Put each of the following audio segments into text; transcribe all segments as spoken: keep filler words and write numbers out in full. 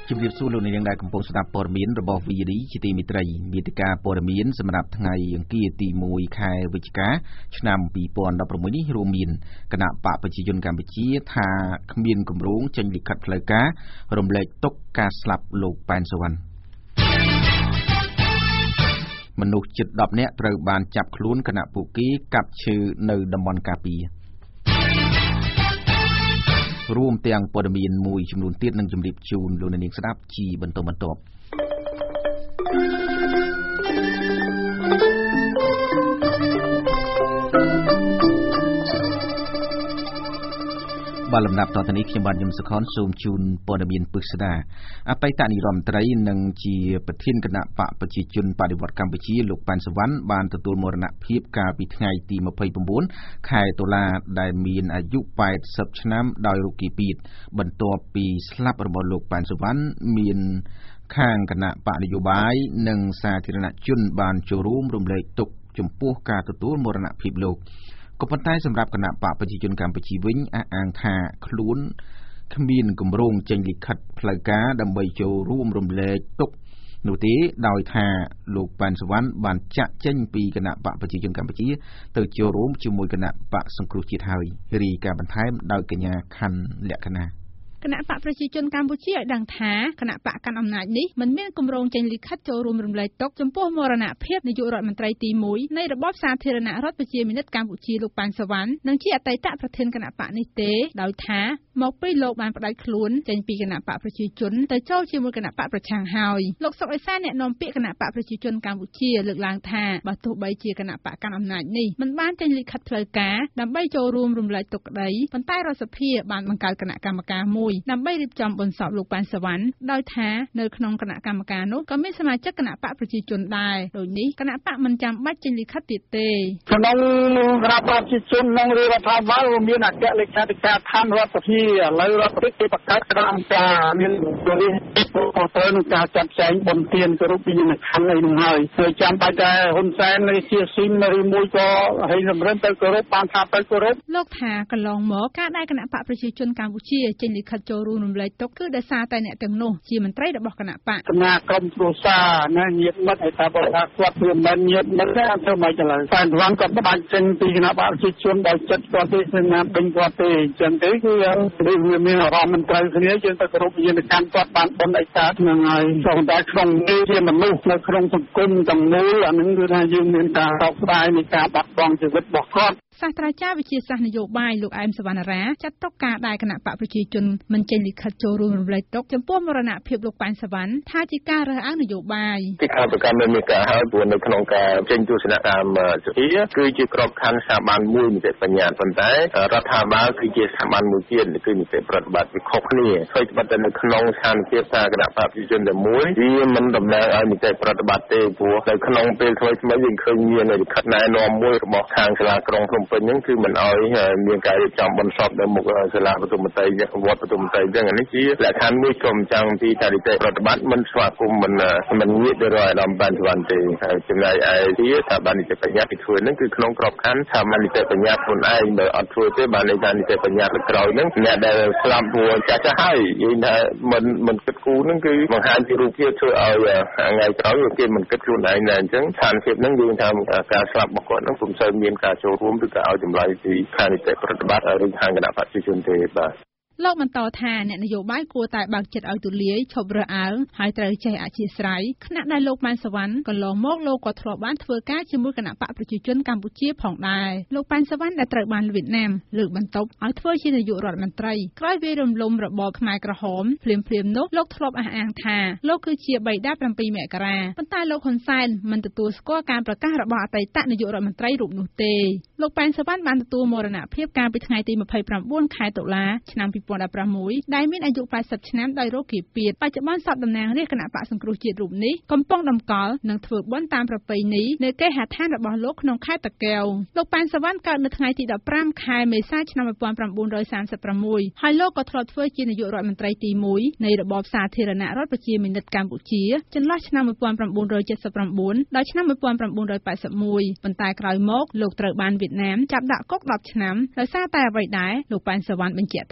ជំរាបសួរលោកនាងដែលកំពុងស្ដាប់ព័ត៌មានរបស់ វី ឌី ជាទីមេត្រីមាតិកាព័ត៌មានសម្រាប់ថ្ងៃអង្គារទីមួយខែវិច្ឆិកាឆ្នាំពីរពាន់ដប់ប្រាំមួយនេះរួមមានគណៈបកប្រជាជនកម្ពុជាថាគ្មានគម្រោងចេញលិខិតផ្លូវការរំលែកទុក្ខការស្លាប់លោកប៉ែនសុវណ្ណមនុស្សជិតដប់នាក់ត្រូវបានចាប់ខ្លួនគណៈពួកគេកាប់ឈើនៅតំបន់ការពាររួមទាំងព័ត៌មានមួយចំនួនទៀតនឹងជម្រាបជូនលោកនាងស្ដាប់ជាបន្តបន្ទាប់បាទលំដាប់តទៅនេះខ្ញុំបាទញឹមសុខនសូមជូនព័ត៌មានពិស្ដាអតីតនាយរដ្ឋមន្ត្រីនិងជាប្រធានគណៈបកប្រជាជនបដិវត្តកម្ពុជាលោកប៉ែនសុវណ្ណបានទទួលមរណភាពកាលពីថ្ងៃទីម្ភៃប្រាំបួនខែតុលាដែលមានអាយុប៉ែតសិបឆ្នាំដោយរោគគាពៀតបន្ទាប់ពីស្លាប់របស់លោកប៉ែនសុវណ្ណមានខាងគណៈបកនយោបាយនិងសាធារណជនបានចូលរួមរំលែកទុក្ខចំពោះការទទួលមរណភាពលោកក៏ប៉ុន្តែសម្រាប់គណៈបកប្រជាជនកម្ពុជាវិញអះអាងថាខ្លួនគ្មានគម្រោងចេញលិខិតផ្លូវការដើម្បីចូលរួមរំលែកទុក្ខនោះទេដោយថាលោកប៉ែនសុវណ្ណបានចាក់ចេញពីគណៈបកប្រជាជនកម្ពុជាទៅចូលរួមជាមួយគណៈបកសង្គ្រោះជាតិហើយរីកាបន្ថែមដោយកញ្ញាខណ្ឌលក្ខណៈគណៈបកប្រជាជនកម្ពុជាឲ្យដឹងថាគណៈបកកាន់អំណាចនេះមិនមានគម្រោងចេញលិខិតចូលរួមរំលែកទុក្ខចំពោះមរណភាពនាយករដ្ឋមន្ត្រីទីមួយនៃរបបសាធារណរដ្ឋប្រជាមានិតកម្ពុជាលោកប៉ែនសុវណ្ណនិងជាអតីតប្រធានគណៈបកនេះទេដោយថាមកពីលោកបានផ្ដាច់ខ្លួនចេញពីគណៈបកប្រជាជនទៅចូលជាមួយគណៈបកប្រឆាំងហើយលោកសុកអេសានអ្នកនាំពាក្យគណៈបកប្រជាជនកម្ពុជាលើកឡើងថាបើទោះបីជាគណៈបកកាន់អំណាចនេះមិនបានចេញលិខិតផ្លូវការដើម្បីចូលរួមរំលែកទុក្ខក្តីប៉ុន្តែរដ្ឋសភាបានបង្កើតគណៈកម្មការមួយដើម្បីរៀបចំបុណ្យសពលោកប៉ែនសុវណ្ណដោយថានៅក្នុងគណៈកម្មការនោះក៏មានសមាជិកគណៈបកប្រជាជនដែរដូចនេះគណៈបកមិនចាំបាច់ចេញលិខិតទៀតទេក្នុងគណៈបកប្រជាជនក្នុងរដ្ឋាភិបាលមានអគ្គលេខាធិការឋានរដ្ឋសភាឥឡូវរដ្ឋាភិបាលបង្កើតគណៈកម្មការមានទូនេះក៏ត្រូវនឹងការចាត់ចែងបុណ្យទានគោរពវិញ្ញាណក្ខន្ធអីនោះហើយហើយចាំបាច់តែហ៊ុនសែននៃជាស៊ីមឬមួយក៏ឲ្យសម្រិនទៅគោរពបានថាទៅគោរពលោកថាកន្លងមកការដែលគណៈបកប្រជាជនកម្ពុជាចេញលិខិតចូលរួមរំលែកទុក្ខគឺដោយសារតែអ្នកទាំងនោះជាមន្ត្រីរបស់គណៈបកគណៈក្រុមគ្រួសារណាញាតិមិត្តឲ្យថាបើថាគាត់វាមិនញាតិមិត្តទេអត់ធ្វើមិនឡើយតែរងគាត់បាច់ចេញពីគណៈបកប្រជាជនដោយចិត្តគាត់ទេស្នាមដេញគាត់ទេអញ្ចឹងទេគឺវាមានអារម្មណ៍មិនត្រូវគ្នាយើងទៅគោរពវិញ្ញាណក្ខន្ធគាត់បានបុណ្យអីកើតហ្នឹងហើយសូមតែក្នុងនេះជាមនុស្សនៅក្នុងសង្គមទាំងមូលអានឹងគឺថាយើងមានការសោកស្ដាយនៃការបាត់បង់ជីវិតរបស់គាត់សាស្ត្រាចារ្យវិទ្យាសាស្ត្រនយោបាយលោកអែមសវណ្ណារាចាត់ទុកការដែលគណៈបកប្រជាជនមិនចេញលិខិតចូលរួមរំលែកទុក្ខចំពោះមរណភាពលោកប៉ែនសុវណ្ណថាជាការរើសអើងនយោបាយទីខាងប្រកាន់មានការហើយព្រោះនៅក្នុងការចេញទស្សនកម្មសភាគឺជាក្របខ័ណ្ឌស្ថាប័នមួយនីតិបញ្ញត្តិប៉ុន្តែរដ្ឋាភិបាលគឺជាស្ថាប័នមួយទៀតគឺនីតិប្រតិបត្តិវាខុសគ្នាហើយត្បិតតែនៅក្នុងស្ថានភាពថាគណៈបកប្រជាជនតែមួយវាមិនតំណាងឲ្យនីតិប្រតិបត្តិទេព្រោះនៅក្នុងពេលថ្មីថ្មីយើងឃើញមានលិខិតណែនាំមួយរបស់ខាងសាលាក្រុងភ្នំពេញហ្នឹងគឺមិនឲ្យមានការរៀបចំបុណ្យសពនៅមុខសាលាបទុមតីវត្តបទុមតីអញ្ចឹងនេះជាលក្ខខណ្ឌមួយក៏មិនចាំពីតារីតេប្រតិបត្តិមិនស្វាគមន៍មិនមិនងាកទៅរកអាដាមបានស្វណ្ណទេហើយចំណែកឯទីថាបាននីតិបញ្ញត្តិធ្វើហ្នឹងគឺក្នុងក្របខ័ណ្ឌថាបាននីតិបញ្ញត្តិខ្លួនឯងបើអត់ធ្វើទេបានន័យថានីតិបញ្ញត្តិក្រោយហ្នឹងអ្នកដែលស្លាប់ព្រោះចាស់ចាស់ហើយនិយាយថាមិនមិនគិតគូរហ្នឹងគឺបង្ហាញពីរូបភាពធ្វើឲ្យថ្ងៃក្រោយគេមិនគិតខ្លួនឯងដែរអញ្ចឹងស្ថានភាពហ្នឹងយើងថាការស្លាប់របស់គាត់ហ្នឹងពុំសូវមានការចូលរួមឬក៏ឲ្យចម្លើយពីខាងនីតិប្រតិបត្តិឬខាងគណៈបព្វជិជនទេបាទលោកបន្តថាអ្នកនយោបាយគួរតែបើកចិត្តឲ្យទូលាយឈប់រើសអើងហើយត្រូវចេះអធ្យាស្រ័យខណៈដែលលោកប៉ែនសុវណ្ណកន្លងមកលោកក៏ធ្លាប់បានធ្វើការជាមួយគណៈបកប្រជាជនកម្ពុជាផងដែរលោកប៉ែនសុវណ្ណដែលត្រូវបានវៀតណាមលើកបន្ទប់ឲ្យធ្វើជានាយករដ្ឋមន្ត្រីក្រោយវាយរំលំរបបខ្មែរក្រហមភ្លាមភ្លាមនោះលោកធ្លាប់អះអាងថាលោកគឺជាបិតាប្រាំពីរមករាប៉ុន្តែលោកហ៊ុនសែនមិនទទួលស្គាល់ការប្រកាសរបស់អតីតនាយករដ្ឋមន្ត្រីរូបនោះទេលោកប៉ែនសុវណ្ណបានទទួលមរណភាពកាលពីថ្ងៃទីម្ភៃប្រាំបួនខែតុលាឆ្នាំពីរពាន់ដប់ប្រាំមួយដែលមានអាយុប៉ែតសិបឆ្នាំដោយរោគគាពៀតបច្ចុប្បន្នសពតំណាងរាស្ត្រគណៈបកសង្គ្រោះជាតិរូបនេះកំពុងតម្កល់និងធ្វើបុណ្យតាមប្រពៃណីនៅគេហដ្ឋានរបស់លោកក្នុងខេត្តតាកែវលោកប៉ែនសុវណ្ណកើតនៅថ្ងៃទីដប់ប្រាំខែមេសាឆ្នាំ១៩សាមសិបប្រាំមួយហើយលោកក៏ធ្លាប់ធ្វើជានាយករដ្ឋមន្ត្រីទីមួយនៃរបបសាធារណរដ្ឋប្រជាមានិតកម្ពុជាចន្លោះឆ្នាំ១៩៧៩ដល់ឆ្នាំ១៩៨១ប៉ុន្តែក្រោយមកលោកត្រូវបានវៀតណាមចាប់ដាក់គុកដប់ឆ្នាំដោយសារតែអ្វីដែរលោកប៉ែនសុវណ្ណបញ្ជាក់ថា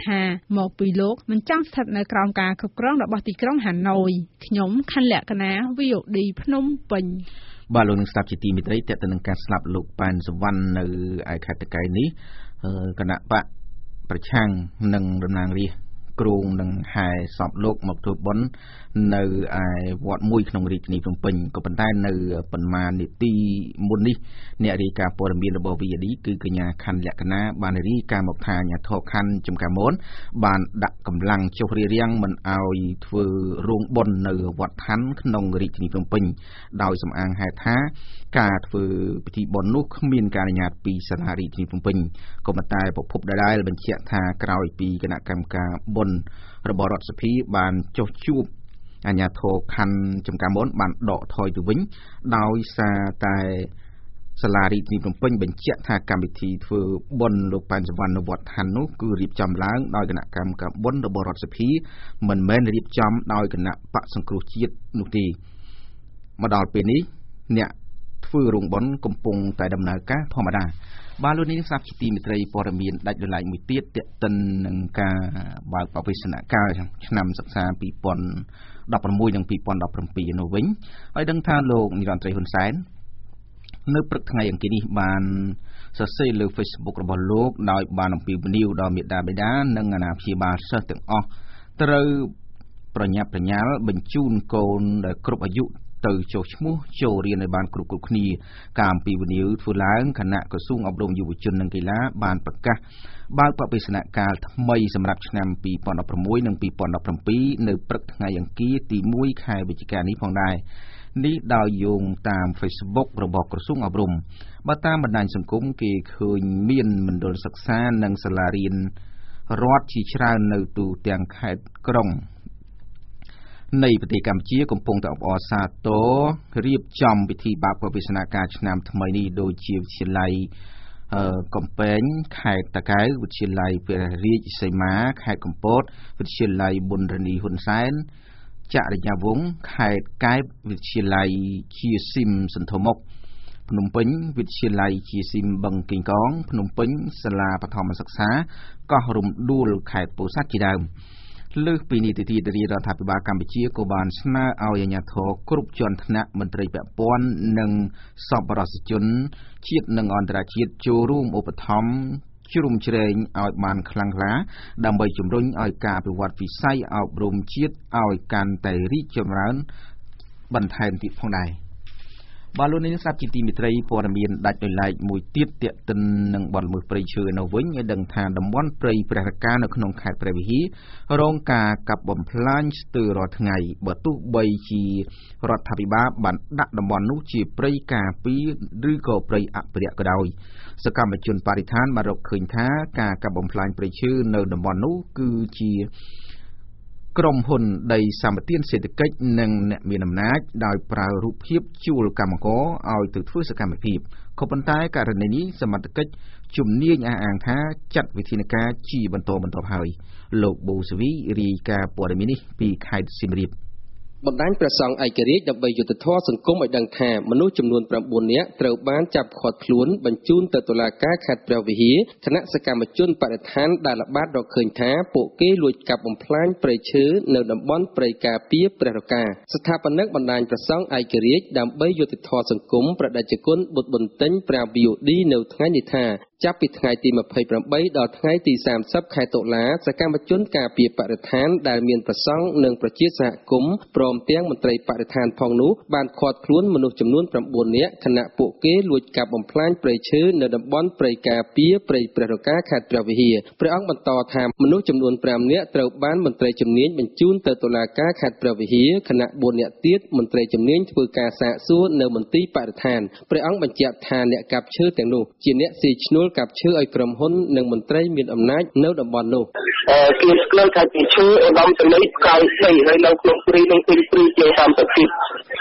មកពីលោកមិនចង់ស្ថិតនៅក្រោមការគ្រប់គ្រងរបស់ទីក្រុងហាណូយខ្ញុំខណ្ឌលក្ខណា វី អូ ឌី ភ្នំពេញបាទលោកនឹងស្ដាប់ជាទីមេត្រីតើទៅនឹងការស្លាប់លោកប៉ែនសវណ្ណនៅឯខេត្តតាកែវនេះគណៈបកប្រឆាំងនឹងតំណាងរាស្ត្រគ្រងនឹងហែសពលោកមកធ្វើបុណ្យនៅឯវត្តមួយក្នុងរាជធានីភ្នំពេញក៏ប៉ុន្តែនៅប៉ុន្មាននាទីមុននេះអ្នករាយការណ៍ព័ត៌មានរបស់ វី អូ ឌី គឺកញ្ញាខណ្ឌលក្ខណាបានរាយការណ៍មកថាអាជ្ញាធរខណ្ឌចំការមនបានដាក់កម្លាំងចុះរារាំងមិនឲ្យធ្វើរោងបុណ្យនៅវត្តឋានក្នុងរាជធានីភ្នំពេញដោយសំអាងហេតុថាការធ្វើពិធីបុណ្យនោះគ្មានការអនុញ្ញាតពីសាលារាជធានីភ្នំពេញក៏ប៉ុន្តែប្រភពដដែលបញ្ជាក់ថាក្រោយពីគណៈកម្មការបុណ្យរបស់រដ្ឋសភាបានចុះជួបអាជ្ញាធរខណ្ឌចំការមនបានដកថយទៅវិញដោយសារតែសាលារាជធានីភ្នំពេញបញ្ជាក់ថាកម្មវិធីធ្វើបុណ្យលោកប៉ែនសវណ្ណនៅវត្តឋាននោះគឺរៀបចំឡើងដោយគណៈកម្មការបុណ្យរបស់រដ្ឋសភាមិនមែនរៀបចំដោយគណៈបកសង្គ្រោះជាតិនោះទេមកដល់ពេលនេះអ្នកធ្វើរោងបុណ្យកំពុងតែដំណើរការធម្មតាបាទលោកនេះស្ដាប់ជាទីមេត្រីព័ត៌មានដាច់ដោយឡែកមួយទៀតទាក់ទិននឹងការបើកបវិសនកាលឆ្នាំសិក្សាពីរពាន់ដប់ប្រាំមួយនិងពីរពាន់ដប់ប្រាំពីរនោះវិញហើយដឹងថាលោកនិរន្តរីហ៊ុនសែននៅព្រឹកថ្ងៃអង្គារនេះបានសរសេរលើ Facebook របស់លោកដោយបានអំពាវនាវដល់មាតាបិតានិងអាណាព្យាបាលសិស្សទាំងអស់ត្រូវប្រញាប់ប្រញាល់បញ្ជូនកូនដែលគ្រប់អាយុទៅចុះឈ្មោះចូលរៀនឲ្យបានគ្រប់គ្រប់គ្នាការអំពាវនាវធ្វើឡើងគណៈក្រសួងអប់រំយុវជននិងកីឡាបានប្រកាសបើកបរិសនកាលថ្មីសម្រាប់ឆ្នាំពីរពាន់ដប់ប្រាំមួយនិងពីរពាន់ដប់ប្រាំពីរនៅព្រឹកថ្ងៃអង្គារទីមួយខែវិច្ឆិកានេះផងដែរនេះដោយយោងតាម Facebook របស់ក្រសួងអប់រំបើតាមបណ្ដាញសង្គមគេឃើញមានមណ្ឌលសិក្សានិងសាលារៀនរដ្ឋជាច្រើននៅទូទាំងខេត្តក្រុងនៃប្រទេសកម្ពុជាកំពុងតែអបអរសាទររៀបចំពិធីបើកបរិសនកាលឆ្នាំថ្មីនេះដូចជាវិទ្យាល័យកំពែងខេត្តតាកែវវិទ្យាល័យព្រះរាជសីមាខេត្តកំពតវិទ្យាល័យប៊ុនរនីហ៊ុនសែនចរិយាវង្សខេត្តកែបវិទ្យាល័យជាស៊ីមសន្ធមុខភ្នំពេញវិទ្យាល័យជាស៊ីមបឹងកេងកងភ្នំពេញសាលាបឋមសិក្សាកោះរំដួលខេត្តពោធិ៍សាត់ជាដើមលើសពីនេះទៅទៀតរាជរដ្ឋាភិបាលកម្ពុជាក៏បានស្នើឲ្យអាជ្ញាធរគ្រប់ជាន់ថ្នាក់មន្ត្រីពាក់ព័ន្ធនិងសប្បុរសជនជាតិនិងអន្តរជាតិចូលរួមឧបត្ថម្ភជ្រុំជ្រែងឲ្យបានខ្លាំងក្លាដើម្បីជំរុញឲ្យការអភិវឌ្ឍវិស័យអប់រំជាតិឲ្យកាន់តែរីកចម្រើនបន្ថែមទៀតផងដែរបាទលោកនាងស្ដាប់ជាទីមេត្រីព័ត៌មានដាច់ដោយឡែកមួយទៀតទាក់ទិននឹងបទល្មើសព្រៃឈើនៅវិញឲ្យដឹងថាតំបន់ព្រៃព្រះរកានៅក្នុងខេត្តព្រះវិហាររងការកាប់បំផ្លាញស្ទើររាល់ថ្ងៃបើទោះបីជារដ្ឋាភិបាលបានដាក់តំបន់នោះជាព្រៃការពារឬក៏ព្រៃអភិរក្សក៏ដោយសកម្មជនបរិស្ថានបានរកឃើញថាការកាប់បំផ្លាញព្រៃឈើនៅតំបន់នោះគឺជាក្រុមហ៊ុនដីសម្បត្តិសេដ្ឋកិច្ចនិងអ្នកមានអំណាចដោយប្រើរូបភាពជួលកម្មករឲ្យទៅធ្វើសកម្មភាពក៏ប៉ុន្តែករណីនេះសមត្ថកិច្ចជំនាញអះអាងថាចាត់វិធានការជាបន្តបន្ទាប់ហើយលោកប៊ូសវីរាយការណ៍ព័ត៌មាននេះពីខេត្តសៀមរាបបណ្ដាញព្រះសង្ឃឯករាជ្យដើម្បីយុត្តិធម៌សង្គមឲ្យដឹងថាមនុស្សចំនួនប្រាំបួននាក់ត្រូវបានចាប់ឃាត់ខ្លួនបញ្ជូនទៅតុលាការខេត្តព្រះវិហារគណៈសកម្មជនបរិស្ថានដែលល្បាតរកឃើញថាពួកគេលួចកាប់បំផ្លាញព្រៃឈើនៅតំបន់ព្រៃការពារព្រះរកាស្ថាបនិកបណ្ដាញព្រះសង្ឃឯករាជ្យដើម្បីយុត្តិធម៌សង្គមប្រដេជគុណបុត្របន្ទិញប្រាំ វី អូ ឌី នៅថ្ងៃនេះថាចាប់ពីថ្ងៃទីម្ភៃប្រាំបីដល់ថ្ងៃទីសាមសិបខែតុលាសកម្មជនការពារបរិស្ថានដែលមានប្រសង់និងប្រជាសហគមន៍ព្រមទាំងមន្ត្រីបរិស្ថានផងនោះបានឃាត់ខ្លួនមនុស្សចំនួនប្រាំបួននាក់ខណៈពួកគេលួចកាប់បំផ្លាញព្រៃឈើនៅតំបន់ព្រៃការពារព្រៃព្រះរកាខេត្តព្រះវិហារព្រះអង្គបន្តថាមនុស្សចំនួនប្រាំនាក់ត្រូវបានមន្ត្រីជំនាញបញ្ជូនទៅតុលាការខេត្តព្រះវិហារខណៈបួននាក់ទៀតមន្ត្រីជំនាញធ្វើការសាកសួរនៅមន្ទីរបរិស្ថានព្រះអង្គបញ្ជាក់ថាអ្នកកាប់ឈើទាំងនោះជាអ្នកស៊ីឈ្នួលកាប់ឈើឲ្យក្រុមហ៊ុននិងមន្ត្រីមានអំណាចនៅតំបន់នោះគេស្គាល់ថាជាឈើឧត្តមសេនីយ៍ផ្កាយស្អីហើយនៅក្នុងព្រៃនឹងពេញព្រៃជាតាមពិត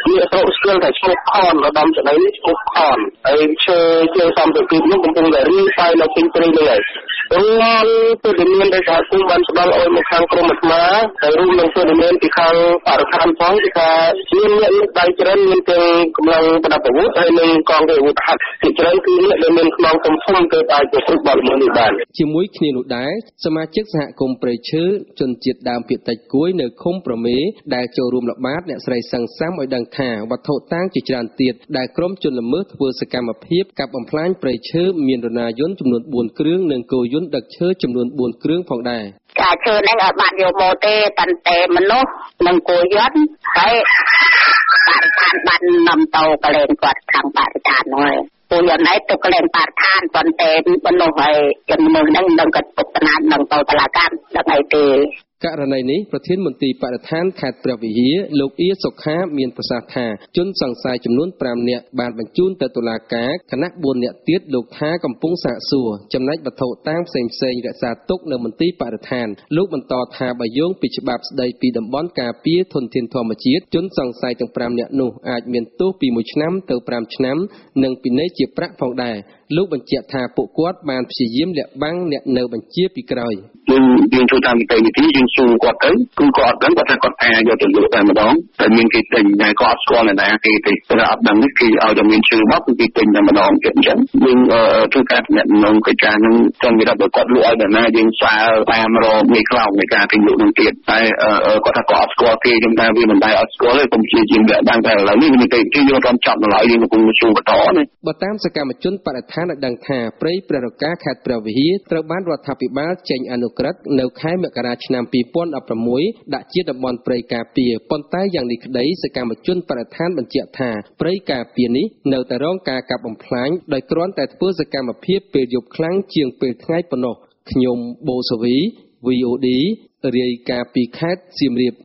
វាទៅស្គាល់តែឈ្មោះខនឧត្តមសេនីយ៍ឈ្មោះខនហើយឈើជើងសំទៅគឺនោះកំពុងតែរីកសាយនៅពេញព្រៃនេះហើយរាល់ព័ត៌មានដែលសហគមន៍បានផ្ដល់ឲ្យមកខាងក្រមអាត្មាហើយរួមនឹងព័ត៌មានពីខាងបរិស្ថានផងគឺថាមានអ្នកលើកដៃច្រើនមានទាំងកម្លាំងប្រដាប់អាវុធហើយនិងកងរាជអាវុធហត្ថជាច្រើនគឺអ្នកដែលមានខ្នងធំធំទៅអាចប្រព្រឹត្តបទល្មើសនេះបានជាមួយគ្នានោះដែរសមាជិកសហគមន៍ព្រៃឈើជនជាតិដើមភាគតិចគួយនៅឃុំប្រមេដែលចូលរួមល្បាតអ្នកស្រីសង្សាំឲ្យដឹងថាវត្ថុតាងជាច្រើនទៀតដែលក្រុមជនល្មើសធ្វើសកម្មភាពកាប់បំផ្លាញព្រៃឈើមានរណាយន្តចំនួនបួនគ្រឿងនិងគោយន្តដឹកឈើចំនួនបួនគ្រឿងផងដែរការឈើនេះឲ្យបានយកមកទេប៉ុន្តែមនុស្សនិងគោយន្តហើយបរិស្ថានបាននាំទៅកលែងគាត់ខាងបរិស្ថានហើយគោយន្តនេះទៅកលែងបរិស្ថានប៉ុន្តែមនុស្សហើយចំនួនហ្នឹងនឹងគាត់ទុកស្នានឹងទៅតុលាការដល់អីទេករណីនេះប្រធានមន្ត្រីបរិស្ថានខេត្តព្រះវិហារលោកអ៊ីសុខាមានប្រសាសន៍ថាជនសង្ស័យចំនួនប្រាំនាក់បានបញ្ជូនទៅតុលាការគណៈបួននាក់ទៀតលោកថាកំពុងសាកសួរចំណែកវត្ថុតាងផ្សេងផ្សេងរក្សាទុកនៅមន្ទីរបរិស្ថានលោកបន្តថាបើយោងពីច្បាប់ស្តីពីតំបន់ការពារធនធានធម្មជាតិជនសង្ស័យទាំងប្រាំនាក់នោះអាចមានទោសពីមួយឆ្នាំទៅប្រាំឆ្នាំនិងពិន័យជាប្រាក់ផងដែរលោកបញ្ជាក់ថាពួកគាត់បានព្យាយាមលាក់បាំងអ្នកនៅបញ្ជាពីក្រោយយើងយើងជួយតាមនីតិវិធីយើងសួរគាត់ទៅគឺគាត់អត់ដឹងគាត់ថាគាត់អាចយកទៅលក់តែម្ដងតែមានគេទិញតែគាត់អត់ស្គាល់ណាគេទេតែអត់ដឹងនេះគេឲ្យតែមានឈ្មោះមកគឺគេទិញតែម្ដងទៀតអញ្ចឹងយើងធ្វើការទំនាក់ទំនងកិច្ចការនឹងចង់និយាយថាគាត់លក់ឲ្យដល់ណាយើងស្វែងតាមរកមេខ្លោងនៃការទិញលក់នឹងទៀតតែគាត់ថាគាត់អត់ស្គាល់គេខ្ញុំថាវាមិនដែរអត់ស្គាល់ទេខ្ញុំព្យាយាមលាក់បាំងតែឥឡូវនេះនីតិវិធីយើងអត់ចាប់ដល់ហើយយើងកំពុងសួរបន្តនេះបើតាមសកម្មជនបរិស្ថានឲ្យដឹងថាព្រៃព្រះរកាខេត្តព្រះវិហារត្រូវបានរដ្ឋាភិបាលចេញអនុក្រឹត្យនៅខែមករាឆ្នាំពីរពាន់ដប់ប្រាំមួយដាក់ជាតំបន់ព្រៃការពារប៉ុន្តែយ៉ាងនេះក្តីសកម្មជនបរិស្ថានបញ្ជាក់ថាព្រៃការពារនេះនៅតែរងការកាប់បំផ្លាញដោយគ្រាន់តែធ្វើសកម្មភាពពេលយប់ខ្លាំងជាងពេលថ្ងៃប៉ុណ្ណោះខ្ញុំបូសាវី វី អូ ឌី រាយការណ៍ពីខេត្តសៀមរាប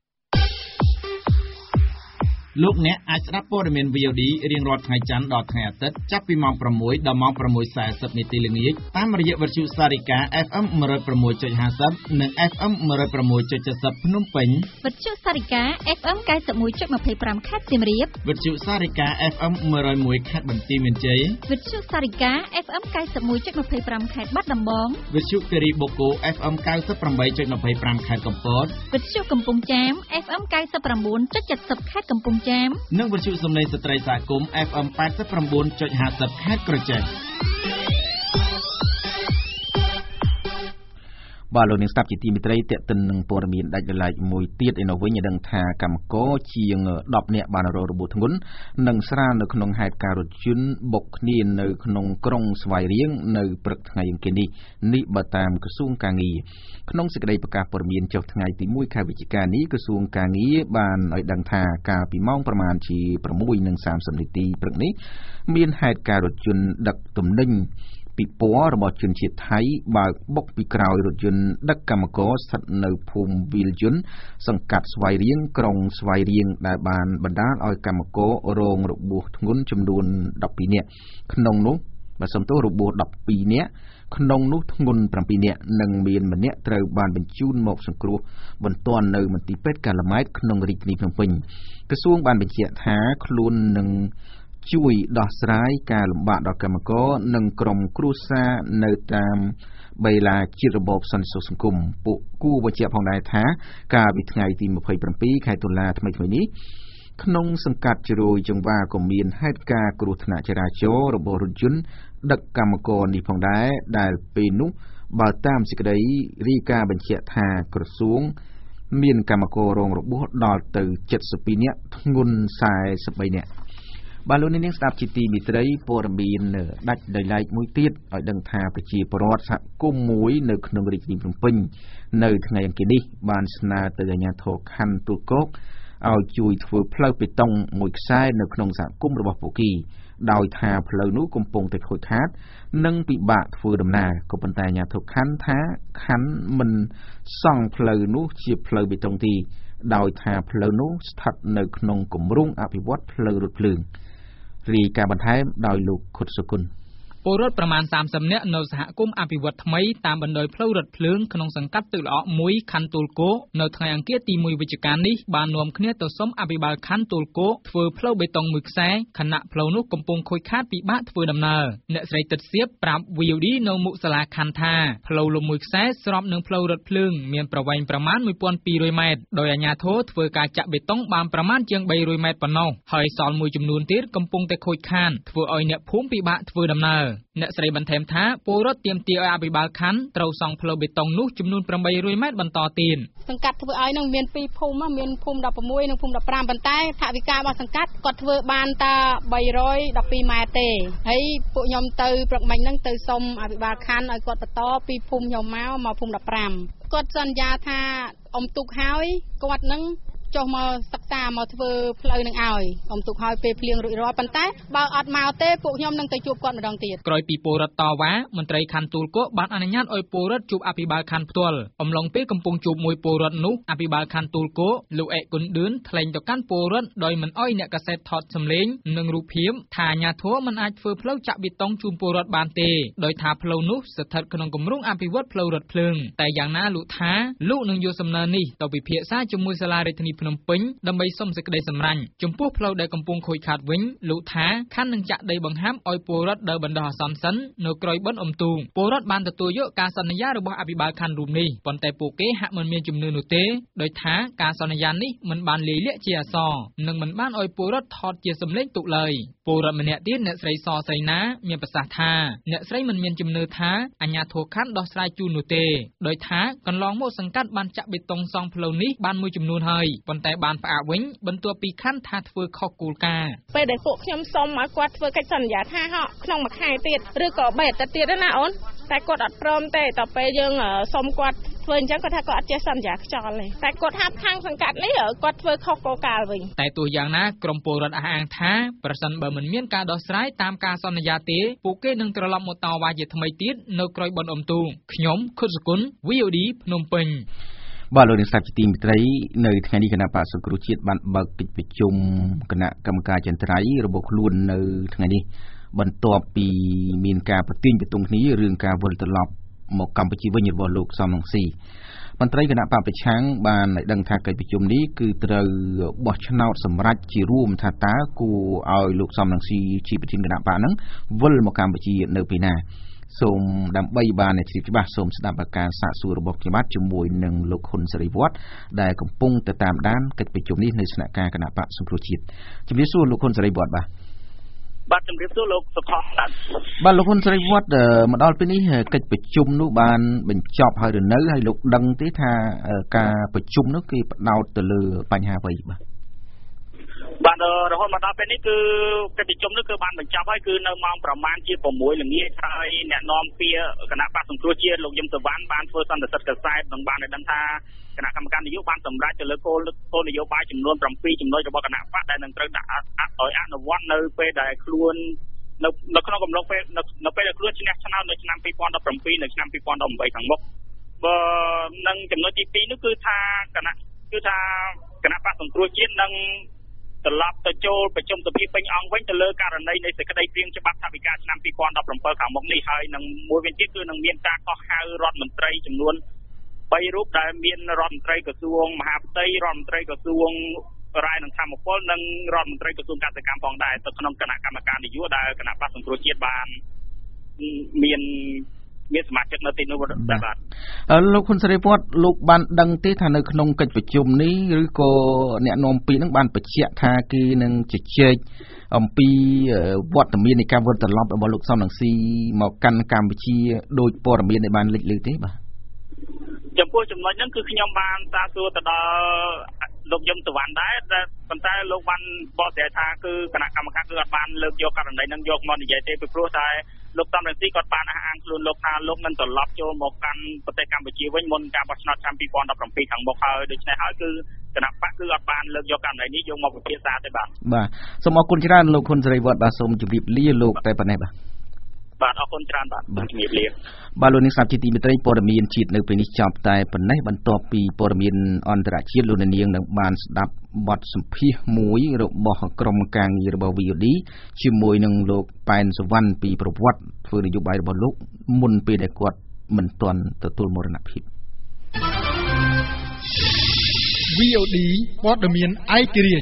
លោកអ្នកអាចស្ដាប់ព័ត៌មាន វី អូ ឌី រៀងរាល់ថ្ងៃច័ន្ទដល់ថ្ងៃអាទិត្យចាប់ពីម៉ោងប្រាំមួយដល់ម៉ោងប្រាំមួយសែសិបនាទីល្ងាចតាមរយៈវិទ្យុសារិកា អេហ្វ អេម one oh six point five zero និង អេហ្វ អេម one oh six point seven zero ភ្នំពេញវិទ្យុសារិកា អេហ្វ អេម ninety-one point twenty-five ខេត្តសៀមរាបវិទ្យុសារិកា អេហ្វ អេម one oh one ខេត្តបន្ទាយមានជ័យវិទ្យុសារិកា អេហ្វ អេម ninety-one point twenty-five ខេត្តបាត់ដំបងវិទ្យុគិរីបូកូ អេហ្វ អេម ninety-eight point twenty-five ខេត្តកំពតវិទ្យុកំពង់ចាម អេហ្វ អេម ninety-nine point seventy ខេត្តកំពង់ចាមនិងវិទ្យុសំឡេងស្ត្រីសហគមន៍ អេហ្វ អេម eighty-nine point five zero ខេត្តក្រចេះបាទលោកនាងស្ដាប់ជាទីមេត្រីតេតិននឹងព័ត៌មានដាច់ដោយឡែកមួយទៀតឯនោះវិញឲ្យដឹងថាកម្មករជាងtenនាក់បានរងរបួសធ្ងន់និងស្រាលនៅក្នុងហេតុការណ៍រថយន្តបុកគ្នានៅក្នុងក្រុងស្វាយរៀងនៅព្រឹកថ្ងៃអង្គារនេះនេះបើតាមក្រសួងកាងារក្នុងសេចក្តីប្រកាសព័ត៌មានចុះថ្ងៃទីoneខែវិច្ឆិកានេះក្រសួងកាងារបានឲ្យដឹងថាកាលពីម៉ោងប្រមាណជាsix thirtyនាទីព្រឹកនេះមានហេតុការណ៍រថយន្តដឹកទំនិញពីពណ៌របស់ជនជាតិថៃបើកបុកពីក្រោយរថយន្តដឹកកម្មករស្ថិតនៅភូមិវីលយន្តសង្កាត់ស្វាយរៀងក្រុងស្វាយរៀងដែលបានបណ្ដាលឲ្យកម្មកររងរបួសធ្ងន់ចំនួនtwelveនាក់ក្នុងនោះបើសំទោសរបួសtwelveនាក់ក្នុងនោះធ្ងន់sevenនាក់និងមានម្នាក់ត្រូវបានបញ្ជូនមកសង្គ្រោះបន្ទាន់នៅមន្ទីរពេទ្យកាល់ម៉ែតក្នុងរាជធានីភ្នំពេញក្រសួងបានបញ្ជាក់ថាខ្លួននឹងជួយដោះស្រាយការលំបាកដល់កម្មករនិងក្រុមគ្រួសារនៅតាមបេឡាជាតិរបបសន្តិសុខសង្គមពួកគូបញ្ជាក់ផងដែរថាកាលពីថ្ងៃទីtwenty-sevenខែតុលាថ្មីៗនេះក្នុងសង្កាត់ជ្រោយចង្វាក៏មានហេតុការណ៍គ្រោះថ្នាក់ចរាចរណ៍របស់រថយន្តដឹកកម្មករនេះផងដែរដែលពេលនោះបើតាមសេចក្តីរាយការណ៍បញ្ជាក់ថាក្រសួងមានកម្មកររងរបួសដល់ទៅseventy-twoនាក់ធ្ងន់forty-threeនាក់បាទលោកនាងស្ដាប់ជាទីមេត្រីព័ត៌មានដាច់ដោយឡែកមួយទៀតឲ្យដឹងថាប្រជាពលរដ្ឋសហគមន៍មួយនៅក្នុងរាជធានីភ្នំពេញនៅថ្ងៃអង្គារនេះបានស្នើទៅអាជ្ញាធរខណ្ឌទួលគោកឲ្យជួយធ្វើផ្លូវបេតុងមួយខ្សែនៅក្នុងសហគមន៍របស់ពួកគេដោយថាផ្លូវនោះកំពុងតែខូចខាតនិងពិបាកធ្វើដំណើរក៏ប៉ុន្តែអាជ្ញាធរខណ្ឌថាខណ្ឌមិនសង់ផ្លូវនោះជាផ្លូវបេតុងទេដោយថាផ្លូវនោះស្ថិតនៅក្នុងគម្រោងអភិវឌ្ឍផ្លូវរថភ្លើងរាយការណ៍បន្ថែមដោយលោកខុតសុគន្ធពលរដ្ឋប្រមាណសាមសិបនាក់នៅសហគមន៍អភិវឌ្ឍថ្មីតាមបណ្ដោយផ្លូវរថភ្លើងក្នុងសង្កាត់ទឹកល្អក់មួយខណ្ឌទួលគោកនៅថ្ងៃអង្គារទីមួយវិច្ឆិកានេះបាននាំគ្នាទៅសុំអភិបាលខណ្ឌទួលគោកធ្វើផ្លូវបេតុងមួយខ្សែខណៈផ្លូវនោះកំពុងខូចខាតពិបាកធ្វើដំណើរអ្នកស្រីទិតសៀបប្រាប់ វី អូ ឌី នៅមុខសាលាខណ្ឌថាផ្លូវលំមួយខ្សែស្របនឹងផ្លូវរថភ្លើងមានប្រវែងប្រមាណមួយពាន់ពីររយម៉ែត្រដោយអាជ្ញាធរធ្វើការចាក់បេតុងបានប្រមាណជាងបីរយម៉ែត្រប៉ុណ្ណោះហើយសល់មួយចំនួនទៀតកំពុងតែខូចខាតធ្វើឲ្យអ្នកភូមិពិបាកធ្វើដំណើរអ្នកស្រីបន្ថែមថាពលរដ្ឋទាមទារឲ្យអភិបាលខណ្ឌត្រូវសង់ផ្លូវបេតុងនោះចំនួនប្រាំបីរយម៉ែត្របន្តទៀតសង្កាត់ធ្វើឲ្យនឹងមានពីរភូមិមានភូមិដប់ប្រាំមួយនិងភូមិដប់ប្រាំប៉ុន្តែថវិការបស់សង្កាត់គាត់ធ្វើបានតែបីរយដប់ពីរម៉ែត្រទេហើយពួកខ្ញុំទៅព្រឹកមិញហ្នឹងទៅសុំអភិបាលខណ្ឌឲ្យគាត់បន្តពីភូមិខ្ញុំមកមកភូមិដប់ប្រាំគាត់សន្យាថាអ៊ំទុកហើយគាត់នឹងចុះមកសិក្សាមកធ្វើផ្លូវនឹងឲ្យអ៊ំទុកឲ្យពេលភ្លៀងរួចរាល់ប៉ុន្តែបើអត់មកទេពួកខ្ញុំនឹងទៅជួបគាត់ម្ដងទៀតក្រោយពីពលរដ្ឋតវ៉ាមន្ត្រីខណ្ឌទួលគោកបានអនុញ្ញាតឲ្យពលរដ្ឋជួបអភិបាលខណ្ឌផ្ទាល់អំឡុងពេលកំពុងជួបមួយពលរដ្ឋនោះអភិបាលខណ្ឌទួលគោកលោកអេកគុនឌឿនថ្លែងទៅកាន់ពលរដ្ឋដោយមិនអោយអ្នកកាសែតថតសម្លេងនិងរូបភាពថាអាជ្ញាធរមិនអាចធ្វើផ្លូវចាក់បេតុងជូនពលរដ្ឋបានទេដោយថាផ្លូវនោះស្ថិតក្នុងគម្រោងអភិវឌ្ឍផ្លូវរថភ្លើងតែយ៉ាងណាលោកថាលោកនឹងយកសំណើនេះទៅពិភាក្សាជាមួយសាលារដ្ឋាភិបាលភ្នំពេញដើម្បីសុំសេចក្តីសម្រេចចំពោះផ្លូវដែលកំពុងខូចខាតវិញលោកថាខណ្ឌនឹងចាក់ដីបង្ហាំឲ្យពលរដ្ឋដើរបណ្ដោះអាសន្នសិននៅក្រោយបិណ្ឌអុំទូកពលរដ្ឋបានទទួលយកការសន្យារបស់អភិបាលខណ្ឌរូបនេះប៉ុន្តែពួកគេហាក់មិនមានជំនឿនោះទេដោយថាការសន្យានេះមិនបានលាយលក្ខជាអក្សរនិងមិនបានឲ្យពលរដ្ឋថតជាសម្លេងទុកឡើយពលរដ្ឋម្នាក់ទៀតអ្នកស្រីសស្រីណាមានប្រសាសន៍ថាអ្នកស្រីមិនមានជំនឿថាអាជ្ញាធរខណ្ឌដោះស្រាយជូននោះទេដោយថាកន្លងមកសង្កាត់បានចាក់បេតុងសង់ផ្លូវនេះបានមួយចំនួនហើយប៉ុន្តែបានផ្អាកវិញបន្ទាប់ពីខណ្ឌថាធ្វើខុសគោលការណ៍ពេលដែលពួកខ្ញុំសុំឲ្យគាត់ធ្វើកិច្ចសន្យាថាហ៎ក្នុងមួយខែទៀតឬក៏បីអាទិត្យទៀតណាអូនតែគាត់អត់ព្រមទេតទៅពេលយើងសុំគាត់ធ្វើអញ្ចឹងគាត់ថាគាត់អត់ចេះសន្យាខ្យល់ទេតែគាត់ថាខាងសង្កាត់នេះគាត់ធ្វើខុសគោលការណ៍វិញតែទោះយ៉ាងណាក្រមពលរដ្ឋអះអាងថាប្រសិនបើមិនមានការដោះស្រាយតាមការសន្យាទេពួកគេនឹងត្រឡប់មកតវ៉ាជាថ្មីទៀតនៅក្រោយបិណ្ឌអុំទូកខ្ញុំខុតសុគន្ធ វី អូ ឌី ភ្នំពេញបាទលោកនាងស្ដាប់ជាទីមេត្រីនៅថ្ងៃនេះគណៈបក្សសង្គ្រោះជាតិបានបើកកិច្ចប្រជុំគណៈកម្មការចន្ទ្រៃរបស់ខ្លួននៅថ្ងៃនេះបន្ទាប់ពីមានការប្រទាញបន្ទងគ្នារឿងការវិលត្រឡប់មកកម្ពុជាវិញរបស់លោកសំរងស៊ីមន្ត្រីគណៈបកប្រឆាំងបានឲ្យដឹងថាកិច្ចប្រជុំនេះគឺត្រូវបោះឆ្នោតសម្រេចជារួមថាតើគួរឲ្យលោកសំរងស៊ីជាប្រធានគណៈបកហ្នឹងវិលមកកម្ពុជានៅពេលណាសូមដើម្បីបានជ្រាបច្បាស់សូមស្ដាប់ការសាកសួររបស់ខ្ញុំបាទជាមួយនឹងលោកហ៊ុនសេរីវត្តដែលកំពុងទៅតាមដានកិច្ចប្រជុំនេះនៅស្នាក់ការគណៈបកសង្គ្រោះជាតិជំរាបសួរលោកហ៊ុនសេរីវត្តបាទបាទជំរាបសួរលោកសុខបាទបាទលោកហ៊ុនសេរីវត្តមកដល់ពេលនេះកិច្ចប្រជុំនោះបានបញ្ចប់ហើយឬនៅហើយលោកដឹងទេថាការប្រជុំនោះគេផ្ដោតទៅលើបញ្ហាអ្វីបាទបាទរហូតមកដល់ពេលនេះគឺកិច្ចប្រជុំនេះគឺបានបញ្ចប់ហើយគឺនៅម៉ោងប្រមាណជាប្រាំមួយល្ងាចហើយអ្នកនាំពាក្យគណៈបកសង្គ្រោះជាតិលោកយឹមសវណ្ណបានធ្វើសន្និសីទកសែតនិងបានឲ្យដឹងថាគណៈកម្មការនយោបាយបានសម្រេចទៅលើគោលគោលនយោបាយចំនួនប្រាំពីរចំណុចរបស់គណៈបកដែលនឹងត្រូវដាក់ឲ្យអនុវត្តនៅពេលដែលខ្លួននៅនៅក្នុងកំឡុងពេលនៅពេលដែលខ្លួនឈ្នះឆ្នោតនៅឆ្នាំពីរពាន់ដប់ប្រាំពីរនៅឆ្នាំពីរពាន់ដប់ប្រាំបីខាងមុខបើនឹងចំណុចទីពីរនោះគឺថាគណៈគឺថាគណៈបកសង្គ្រោះជាតិនឹងត្រឡប់ទៅចូលប្រជុំសភាពេញអង្គវិញទៅលើករណីនៃសេចក្តីព្រាងច្បាប់ថវិកាឆ្នាំពីរពាន់ដប់ប្រាំbảyខាងមុខនេះហើយនឹងមួយវិញទៀតគឺនឹងមានការកោះហៅរដ្ឋមន្ត្រីចំនួនបីរូបដែលមានរដ្ឋមន្ត្រីក្រសួងមហាផ្ទៃរដ្ឋមន្ត្រីក្រសួងរាយនឹងធម្មពលនិងរដ្ឋមន្ត្រីក្រសួងកសិកម្មផងដែរទៅក្នុងគណៈកម្មការនយោបាយដែលគណៈបកសង្គ្រោះជាតិបានមានមានសមាជិកនៅទីនោះបាទលោកហ៊ុនសេរីវត្តលោកបានដឹងទេថានៅក្នុងកិច្ចប្រជុំនេះឬក៏អ្នកនាំពាក្យនឹងបានបញ្ជាក់ថាគេនឹងជជែកអំពីវត្តមាននៃការវិលត្រឡប់របស់លោកសំរងស៊ីមកកាន់កម្ពុជាដោយព័ត៌មានដែលបានលេចលើទេបាទចំពោះចំណុចហ្នឹងគឺខ្ញុំបានសាកសួរទៅដល់លោកយឹមសវណ្ណដែរតែប៉ុន្តែលោកបានបកស្រាយថាគឺគណៈកម្មការគឺអត់បានលើកយកករណីហ្នឹងយកមកនិយាយទេពីព្រោះតែលោកសំរងស៊ីគាត់បានអះអាងខ្លួនលោកថាលោកនឹងត្រឡប់ចូលមកកាន់ប្រទេសកម្ពុជាវិញមុនការបោះឆ្នោតឆ្នាំពីរពាន់ដប់ប្រាំពីរខាងមុខហើយដូច្នេះហើយគឺគណៈបកគឺអត់បានលើកយកករណីនេះយកមកពិភាក្សាទេបាទបាទសូមអរគុណច្រើនលោកហ៊ុនសេរីវត្តបាទសូមជម្រាបលាលោកតែប៉ុណ្ណេះបាទបាទអរគុណច្រើនបាទជំរាបលាបាទលោកនាងស្ដាប់ជាទីមេត្រីព័ត៌មានជាតិនៅពេលនេះចប់តែប៉ុណ្ណេះបន្ទាប់ពីព័ត៌មានអន្តរជាតិលោកនាងនឹងបានស្ដាប់បទសម្ភាសន៍មួយរបស់ក្រុមការងាររបស់ វី អូ ឌី ជាមួយនឹងលោកប៉ែនសុវណ្ណពីប្រវត្តិធ្វើនយោបាយរបស់លោកមុនពេលដែលគាត់មិនទាន់ទទួលមរណភាពវី អូ ឌី ព័ត៌មានឯករាជ្យ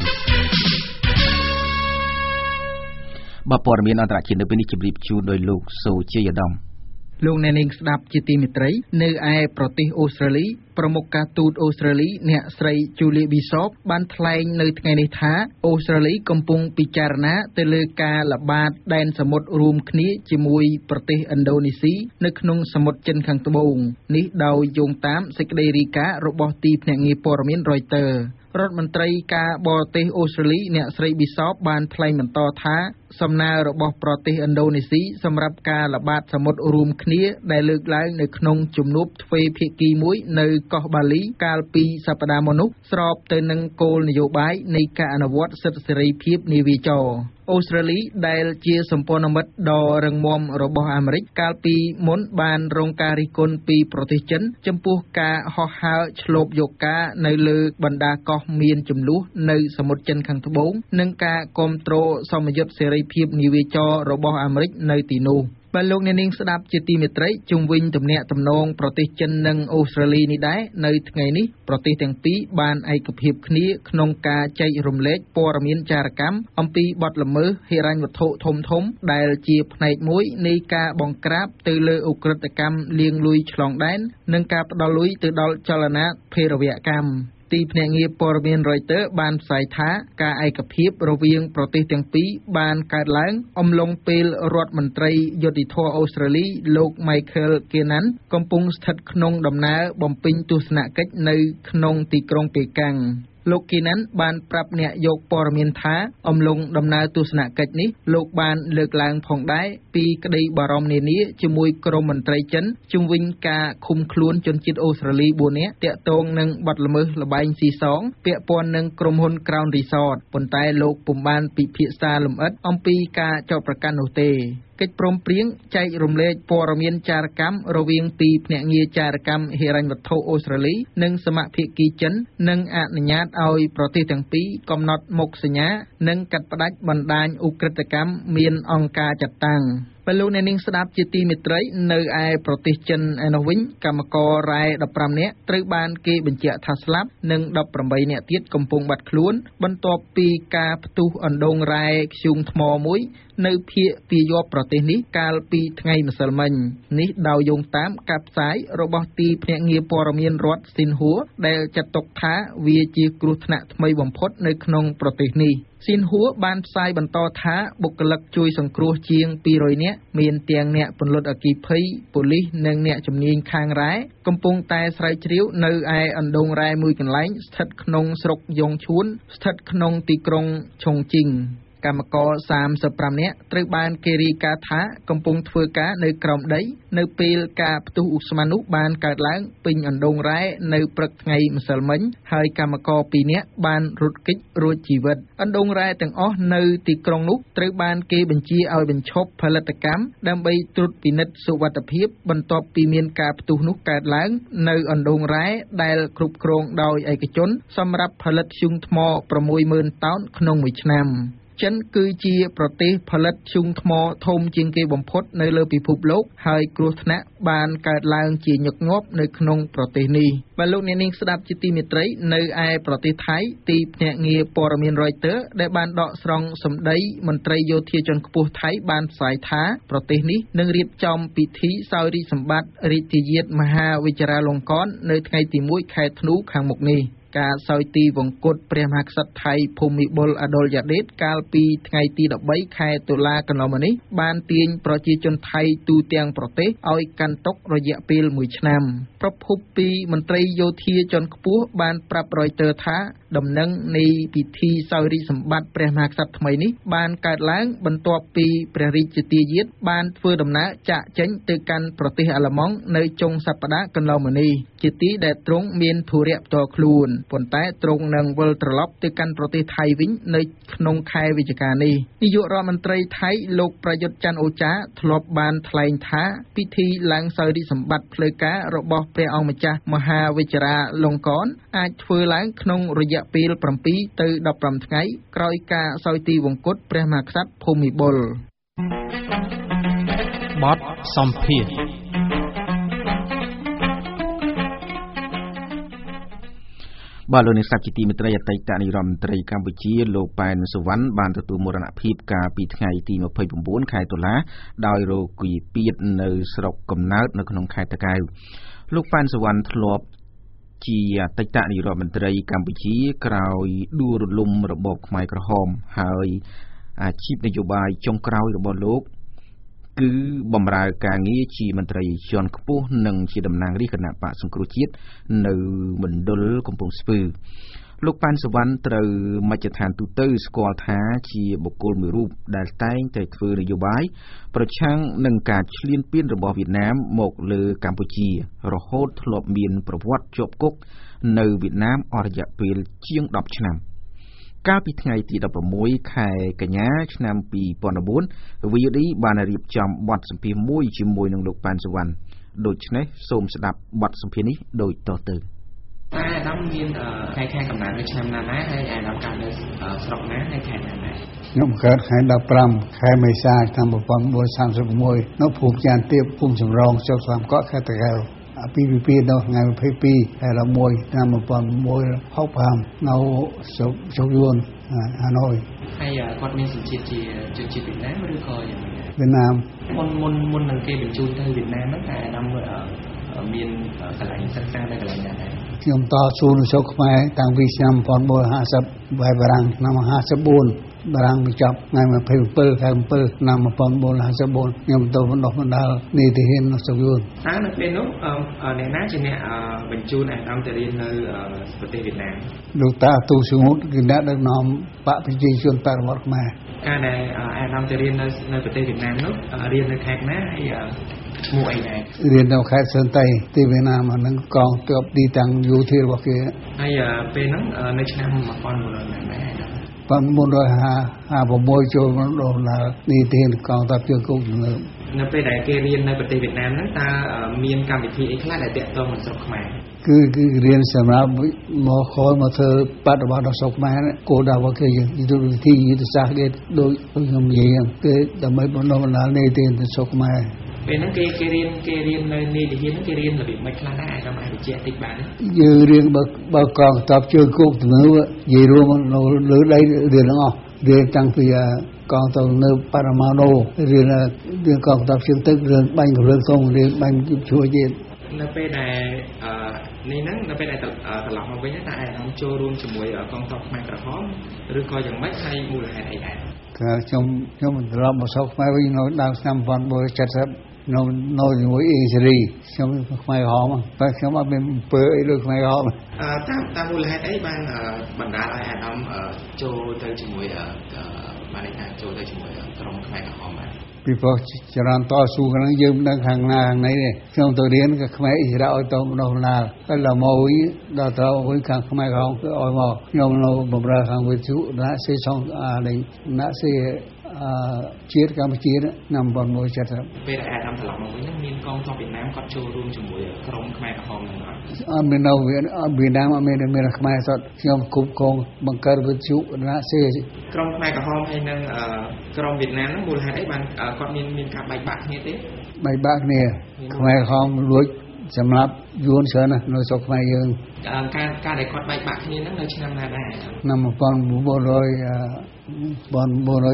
បាទព័ត៌មានអន្តរជាតិនៅពេលនេះជម្រាបជូនដោយលោកសូជាយដំលោកអ្នកនាងស្ដាប់ជាទីមេត្រីនៅឯប្រទេសអូស្ត្រាលីប្រមុខការទូតអូស្ត្រាលីអ្នកស្រី Julie Bishop បានថ្លែងនៅថ្ងៃនេះថាអូស្ត្រាលីកំពុងពិចារណាទៅលើការល្បាតដែនសមុទ្ររួមគ្នាជាមួយប្រទេសឥណ្ឌូនេស៊ីនៅក្នុងសមុទ្រចិនខាងត្បូងនេះដោយយោងតាមសេចក្តីរាយការណ៍របស់ទីភ្នាក់ងារព័ត៌មាន Reuters រដ្ឋមន្ត្រីការបរទេសអូស្ត្រាលីអ្នកស្រី Bishop បានថ្លែងបន្តថាសំណើរបស់ប្រទេសឥណ្ឌូនេស៊ីសម្រាប់ការល្បាតសមុទ្ររួមគ្នាដែលលើកឡើងនៅក្នុងជំនួបទ្វេភាគីមួយនៅកោះបាលីកាលពីសប្តាហ៍មុននោះស្របទៅនឹងគោលនយោបាយនៃការអនុវត្តសិទ្ធិសេរីភាពនាវាចរអូស្ត្រាលីដែលជាសម្ព័ន្ធមិត្តដ៏រឹងមាំរបស់អាមេរិកកាលពីមុនបានរងការរិះគន់ពីប្រទេសចិនចំពោះការហោះហើរឆ្លូបយកការនៅលើបណ្ដាកោះមានចំនួននៅសមុទ្រចិនខាងត្បូងនិងការគាំទ្រសមយុទ្ធសេរីភាពនាវាចររបស់អាមេរិកនៅទីនោះបាទលោកអ្នកនាងស្ដាប់ជាទីមេត្រីជុំវិញទំនាក់ទំនងប្រទេសចិននិងអូស្ត្រាលីនេះដែរនៅថ្ងៃនេះប្រទេសទាំងពីរបានឯកភាពគ្នាក្នុងការចែករំលែកព័ត៌មានចារកម្មអំពីបទល្មើសហិរញ្ញវត្ថុធំធំដែលជាផ្នែកមួយនៃការបង្ក្រាបទៅលើឧក្រិដ្ឋកម្មលាងលុយឆ្លងដែននិងការផ្ដល់លុយទៅដល់ចលនាភេរវកម្មទីភ្នាក់ងារព័ត៌មាន Reuters បានផ្សាយថាការឯកភាពរវាងប្រទេសទាំងពីរបានកើតឡើងអំឡុងពេលរដ្ឋមន្ត្រីយុតិធម៌អូស្ត្រាលីលោក Michael Keenan កំពុងស្ថិតក្នុងដំណើរបំពេញទស្សនកិច្ចនៅក្នុងទីក្រុងប៉េកាំងលោកគីណាន់បានប្រាប់អ្នកយកព័ត៌មានថាអំឡុងដំណើរទស្សនកិច្ចនេះលោកបានលើកឡើងផងដែរពីក្តីបារម្ភនានាជាមួយក្រុមមន្ត្រីចិនជុំវិញការឃុំខ្លួនជនជាតិអូស្ត្រាលីបួននាក់ទាក់ទងនឹងបទល្មើសល្បែងស៊ីសងពាក់ព័ន្ធនឹងក្រុមហ៊ុន Crown Resort ប៉ុន្តែលោកពុំបានពិភាក្សាលម្អិតអំពីការចោទប្រកាន់នោះទេកិច្ចព្រមព្រៀងចែករំលែកព័ត៌មានចារកម្មរវាងទីភ្នាក់ងារចារកម្មហិរញ្ញវត្ថុអូស្ត្រាលីនិងសមាភាគីចិននិងអនុញ្ញាតឲ្យប្រទេសទាំងពីរកំណត់មុខសញ្ញានិងកាត់ផ្តាច់បណ្ដាញឧក្រិដ្ឋកម្មមានអង្គការចាត់តាំងពេលលោកអ្នកនាងស្ដាប់ជាទីមេត្រីនៅឯប្រទេសចិនឯនោះវិញកម្មកររ៉ែដប់ប្រាំនាក់ត្រូវបានគេបញ្ជាក់ថាស្លាប់និងដប់ប្រាំបីនាក់ទៀតកំពុងបាត់ខ្លួនបន្ទាប់ពីការផ្ទុះអណ្ដូងរ៉ែធ្យូងថ្មមួយនៅភាគពាយ័ព្យប្រទេសនេះកាលពីថ្ងៃម្សិលមិញនេះដោយយោងតាមការផ្សាយរបស់ទីភ្នាក់ងារព័ត៌មានរដ្ឋស៊ីនហួរដែលចាត់ទុកថាវាជាគ្រោះថ្នាក់ថ្មីបំផុតនៅក្នុងប្រទេសនេះស៊ីនហួរបានផ្សាយបន្តថាបុគ្គលិកជួយសង្គ្រោះជាងពីររយនាក់មានទាំងអ្នកពន្លត់អគ្គិភ័យប៉ូលីសនិងអ្នកជំនាញខាងរ៉ែកំពុងតែស្រាវជ្រាវនៅឯអណ្ដូងរ៉ែមួយកន្លែងស្ថិតក្នុងស្រុកយ៉ងឈួនស្ថិតក្នុងទីក្រុងឆុងជីងកម្មករសាមសិបប្រាំនាក់ត្រូវបានគេរាយការណ៍ថាកំពុងធ្វើការនៅក្រោមដីនៅពេលការផ្ទុះឧស្ម័ននោះបានកើតឡើងពេញអណ្ដូងរ៉ែនៅព្រឹកថ្ងៃម្សិលមិញហើយកម្មករពីរនាក់បានរត់គេចរួចជីវិតអណ្ដូងរ៉ែទាំងអស់នៅទីក្រុងនោះត្រូវបានគេបញ្ជាឲ្យបញ្ឈប់ផលិតកម្មដើម្បីត្រួតពិនិត្យសុវត្ថិភាពបន្ទាប់ពីមានការផ្ទុះនោះកើតឡើងនៅអណ្ដូងរ៉ែដែលគ្រប់គ្រងដោយឯកជនសម្រាប់ផលិតធ្យូងថ្មប្រាំមួយម៉ឺនតោនក្នុងមួយឆ្នាំចិនគឺជាប្រទេសផលិតធ្យូងថ្មធំជាងគេបំផុតនៅលើពិភពលោកហើយគ្រោះថ្នាក់បានកើតឡើងជាញឹកញាប់នៅក្នុងប្រទេសនេះបាទលោកអ្នកនាងស្ដាប់ជាទីមេត្រីនៅឯប្រទេសថៃទីភ្នាក់ងារព័ត៌មាន Reuters ដែលបានដកស្រង់សម្ដីមន្ត្រីយោធាជាន់ខ្ពស់ថៃបានផ្សាយថាប្រទេសនេះនឹងរៀបចំពិធីសោយរាជ្យសម្បត្តិរាជយាត្រមហាវិជ្ជរាលង្កននៅថ្ងៃទីមួយខែធ្នូខាងមុខនេះការសោយទីវង្គតព្រះមហាក្សត្រថៃភូមិបុលអដុលយ៉ាដេតកាលពីថ្ងៃទីដប់បីខែតុលាកន្លងមកនេះបានទាញប្រជាជនថៃទូទាំងប្រទេសឲ្យកាន់ទុក្ខរយៈពេលមួយឆ្នាំប្រពន្ធពីមន្ត្រីយោធាជាន់ខ្ពស់បានប្រាប់ Reuters ថាដំណឹងនៃពិធីសោយរាជ្យសម្បត្តិព្រះមហាក្សត្រថ្មីនេះបានកើតឡើងបន្ទាប់ពីព្រះរាជាទាយាទបានធ្វើដំណើរចាកចេញទៅកាន់ប្រទេសអាល្លឺម៉ង់នៅចុងសប្តាហ៍កន្លងមកនេះជាទីដែលទ្រង់មានធុរៈផ្ទាល់ខ្លួនប៉ុន្តែទ្រង់នឹងវិលត្រឡប់ទៅកាន់ប្រទេសថៃវិញនៅក្នុងខែវិច្ឆិកានេះនាយករដ្ឋមន្ត្រីថៃលោកប្រយុទ្ធច័ន្ទអូចាធ្លាប់បានថ្លែងថាពិធីឡើងសោយរាជសម្បត្តិផ្លូវការរបស់ព្រះអង្គម្ចាស់មហាវិជ្ជរាលង្កនអាចធ្វើឡើងក្នុងរយៈពេល7ទៅដប់ប្រាំថ្ងៃក្រោយការសោយទីវង្គតព្រះមហាក្សត្រភូមិបុលបទសម្ភារបាទលោកអ្នកស្ដាប់ជាទីមេត្រីអតីតនាយរដ្ឋមន្ត្រីកម្ពុជាលោកប៉ែនសុវណ្ណបានទទួលមរណភាពកាលពីថ្ងៃទីยี่สิบเก้าខែតុលាដោយរោគគាពៀតនៅស្រុកកំណើតនៅក្នុងខេត្តតាកែវលោកប៉ែនសុវណ្ណធ្លាប់ជាអតីតនាយរដ្ឋមន្ត្រីកម្ពុជាក្រោយដួលរលំរបបខ្មែរក្រហមហើយអាជីពនយោបាយចុងក្រោយរបស់លោកគឺបម្រើការងារជាមន្ត្រីជាន់ខ្ពស់និងជាតំណាងរាជគណៈបកសង្គ្រោះជាតិនៅមណ្ឌលកំពង់ស្ពឺលោកប៉ែនសុវណ្ណត្រូវមជ្ឈដ្ឋានទូតស្គាល់ថាជាបុគ្គលមួយរូបដែលតែងតែធ្វើនយោបាយប្រឆាំងនឹងការឈ្លានពានរបស់វៀតណាមមកលើកម្ពុជារហូតធ្លាប់មានប្រវត្តិជាប់គុកនៅវៀតណាមអស់រយៈពេលជាងដប់ឆ្នាំកាលពីថ្ងៃទីដប់ប្រាំមួយខែកញ្ញាឆ្នាំពីរពាន់ដប់បួន វី អូ ឌី បានរៀបចំបទសម្ភាសន៍មួយជាមួយនឹងលោកប៉ែនសុវណ្ណដូច្នេះសូមស្ដាប់បទសម្ភាសន៍នេះដូចតទៅតែអាដាមមានខែខែកំណើតនៅឆ្នាំណាណាហើយអាដាមកើតនៅស្រុកណាហើយខែណាណាខ្ញុំកើតខែដប់ប្រាំខែមេសាឆ្នាំmột nghìn bốn trăm ba mươi mốtនៅភូមិចានទៀបភូមិសំរងស្រុកស្វាមកក់ខេត្តតាកែវអាពីពីដល់ថ្ងៃยี่สิบสองខែละមួយឆ្នាំmột nghìn chín trăm sáu mươiห้าនៅស្រុកជោគយួនហាណូយហើយគាត់មានសញ្ជាតិជាជនជាតិវៀតណាមឬក៏យ៉ាងណាវៀតណាមមុនមុនមុននឹងគេបញ្ជូនទៅវៀតណាមហ្នឹងតែអាដាមមានកន្លែងសិក្សានៅកន្លែងណាដែរខ្ញុំតស៊ូនៅស្រុកខ្មែរតាំងពីឆ្នាំmột nghìn bốn trămห้าสิบបែបបារាំងឆ្នាំห้าสิบ四បារាំងបញ្ចប់ថ្ងៃยี่สิบเจ็ดខែเจ็ดឆ្នាំmột nghìn bốn trămห้าสิบ四ខ្ញុំទៅបណ្ដុះបណ្ដាលនីតិហ៊ាននៅស្រុកយួនតើនៅពេលនោះអ្នកណាជាអ្នកបញ្ជូនអាដាមទៅរៀននៅប្រទេសវៀតណាមលោកតាទូសងុតគឺអ្នកដឹកនាំបកប្រជាជនបរិវត្តខ្មែរការដែលអាដាមទៅរៀននៅនៅប្រទេសវៀតណាមនោះរៀននៅខេត្តណាហើយឈ្មោះអីដែររៀននៅខេត្តសឺនតៃទីវៀតណាមហ្នឹងកងទ័ពទីតាំងយោធារបស់គេហើយពេលហ្នឹងនៅឆ្នាំmột nghìn bốn trămណាដែរបានមុនដល់ហាហាប្រមូលចូលមកដល់នីតិកងទ័ពជើងគោកជំនឿនៅពេលដែលគេរៀននៅប្រទេសវៀតណាមហ្នឹងតើមានកម្មវិធីអីខ្លះដែលតាក់ទងនឹងស្រុកខ្មែរគឺគឺរៀនសម្រាប់មកខលមកធ្វើបដិបត្តិដល់ស្រុកខ្មែរគោលដៅរបស់គេយុទ្ធវិធីយុទ្ធសាស្ត្រគេដូចខ្ញុំនិយាយគេដើម្បីបណ្ដុះបណ្ដាលនីតិទៅស្រុកខ្មែរពេលហ្នឹងគេគេរៀនគេរៀននៅនីតិហ៊ានហ្នឹងគេរៀនរបៀបមិនខ្លះដែរអាចតាមវិជ្ជាតិចបានយើងរៀនបើបើកងទ័ពជើងគោកជំនឿនិយាយរួមនៅលើដីរៀនទាំងអស់រៀនតាំងពីកងទ័ពនៅបរមាណូរៀនរៀនកងទ័ពជើងទឹករៀនបាញ់គ្រឿងធំរៀនបាញ់ជួយទៀតនៅពេលដែលនេះហ្នឹងនៅពេលដែលត្រឡប់មកវិញតែអាយចូលរួមជាមួយកងទ័ពខ្មែរក្រហមឬក៏យ៉ាងម៉េចហើយមូលហេតុអីដែរគឺខ្ញុំខ្ញុំត្រឡប់មកស្រុកខ្មែរវិញនៅដើមឆ្នាំmột nghìn bốn trăm bảy mươiនៅនៅជាមួយអេសេរីខ្ញុំខ្មែរក្រហមតែខ្ញុំអត់មានអំពើអីដូចខ្មែរក្រហមអឺតាមតាមមូលហេតុអីបានបណ្ដាលឲ្យអាដាមចូលទៅជាមួយបានន័យថាចូលទៅជាមួយក្រុមខ្មែរក្រហមបានពីព្រោះចរន្តតស៊ូហ្នឹងយើងមិនដឹងខាងណាខាងណីទេខ្ញុំទៅរៀនក៏ខ្មែរអ៊ីស្រាអែលឲ្យទៅម្ដងម្ដងហើយដល់មកវិញដល់ទៅវិញខាងខ្មែរក្រហមគឺឲ្យមកខ្ញុំនៅបម្រើខាងវិទ្យុណាសេសងអានេះណាសេអឺជាតិកម្ពុជាឆ្នាំmột nghìn bốn trăm bảy mươi ពេលអាដាមត្រឡប់មកវិញមានកងទ័ពវៀតណាមគាត់ចូលរួមជាមួយក្រុមខ្មែរក្រហមហ្នឹងអត់មាននៅវៀតណាមអត់មានមានខ្មែរសតខ្ញុំគ្រប់គ្រងបង្កើតវិទ្យុណាសេក្រុមខ្មែរក្រហមហើយនឹងក្រុមវៀតណាមហ្នឹងមូលហេតុអីបានគាត់មានមានការបែកបាក់គ្នាទេបែកបាក់គ្នាខ្មែរក្រហមលួចសម្រាប់យួនច្រើនណាស់នៅស្រុកខ្មែរយើងការការដែលគាត់បែកបាក់គ្នាហ្នឹងនៅឆ្នាំណាដែរឆ្នាំmột nghìn bốn trăm bốn mươi bốn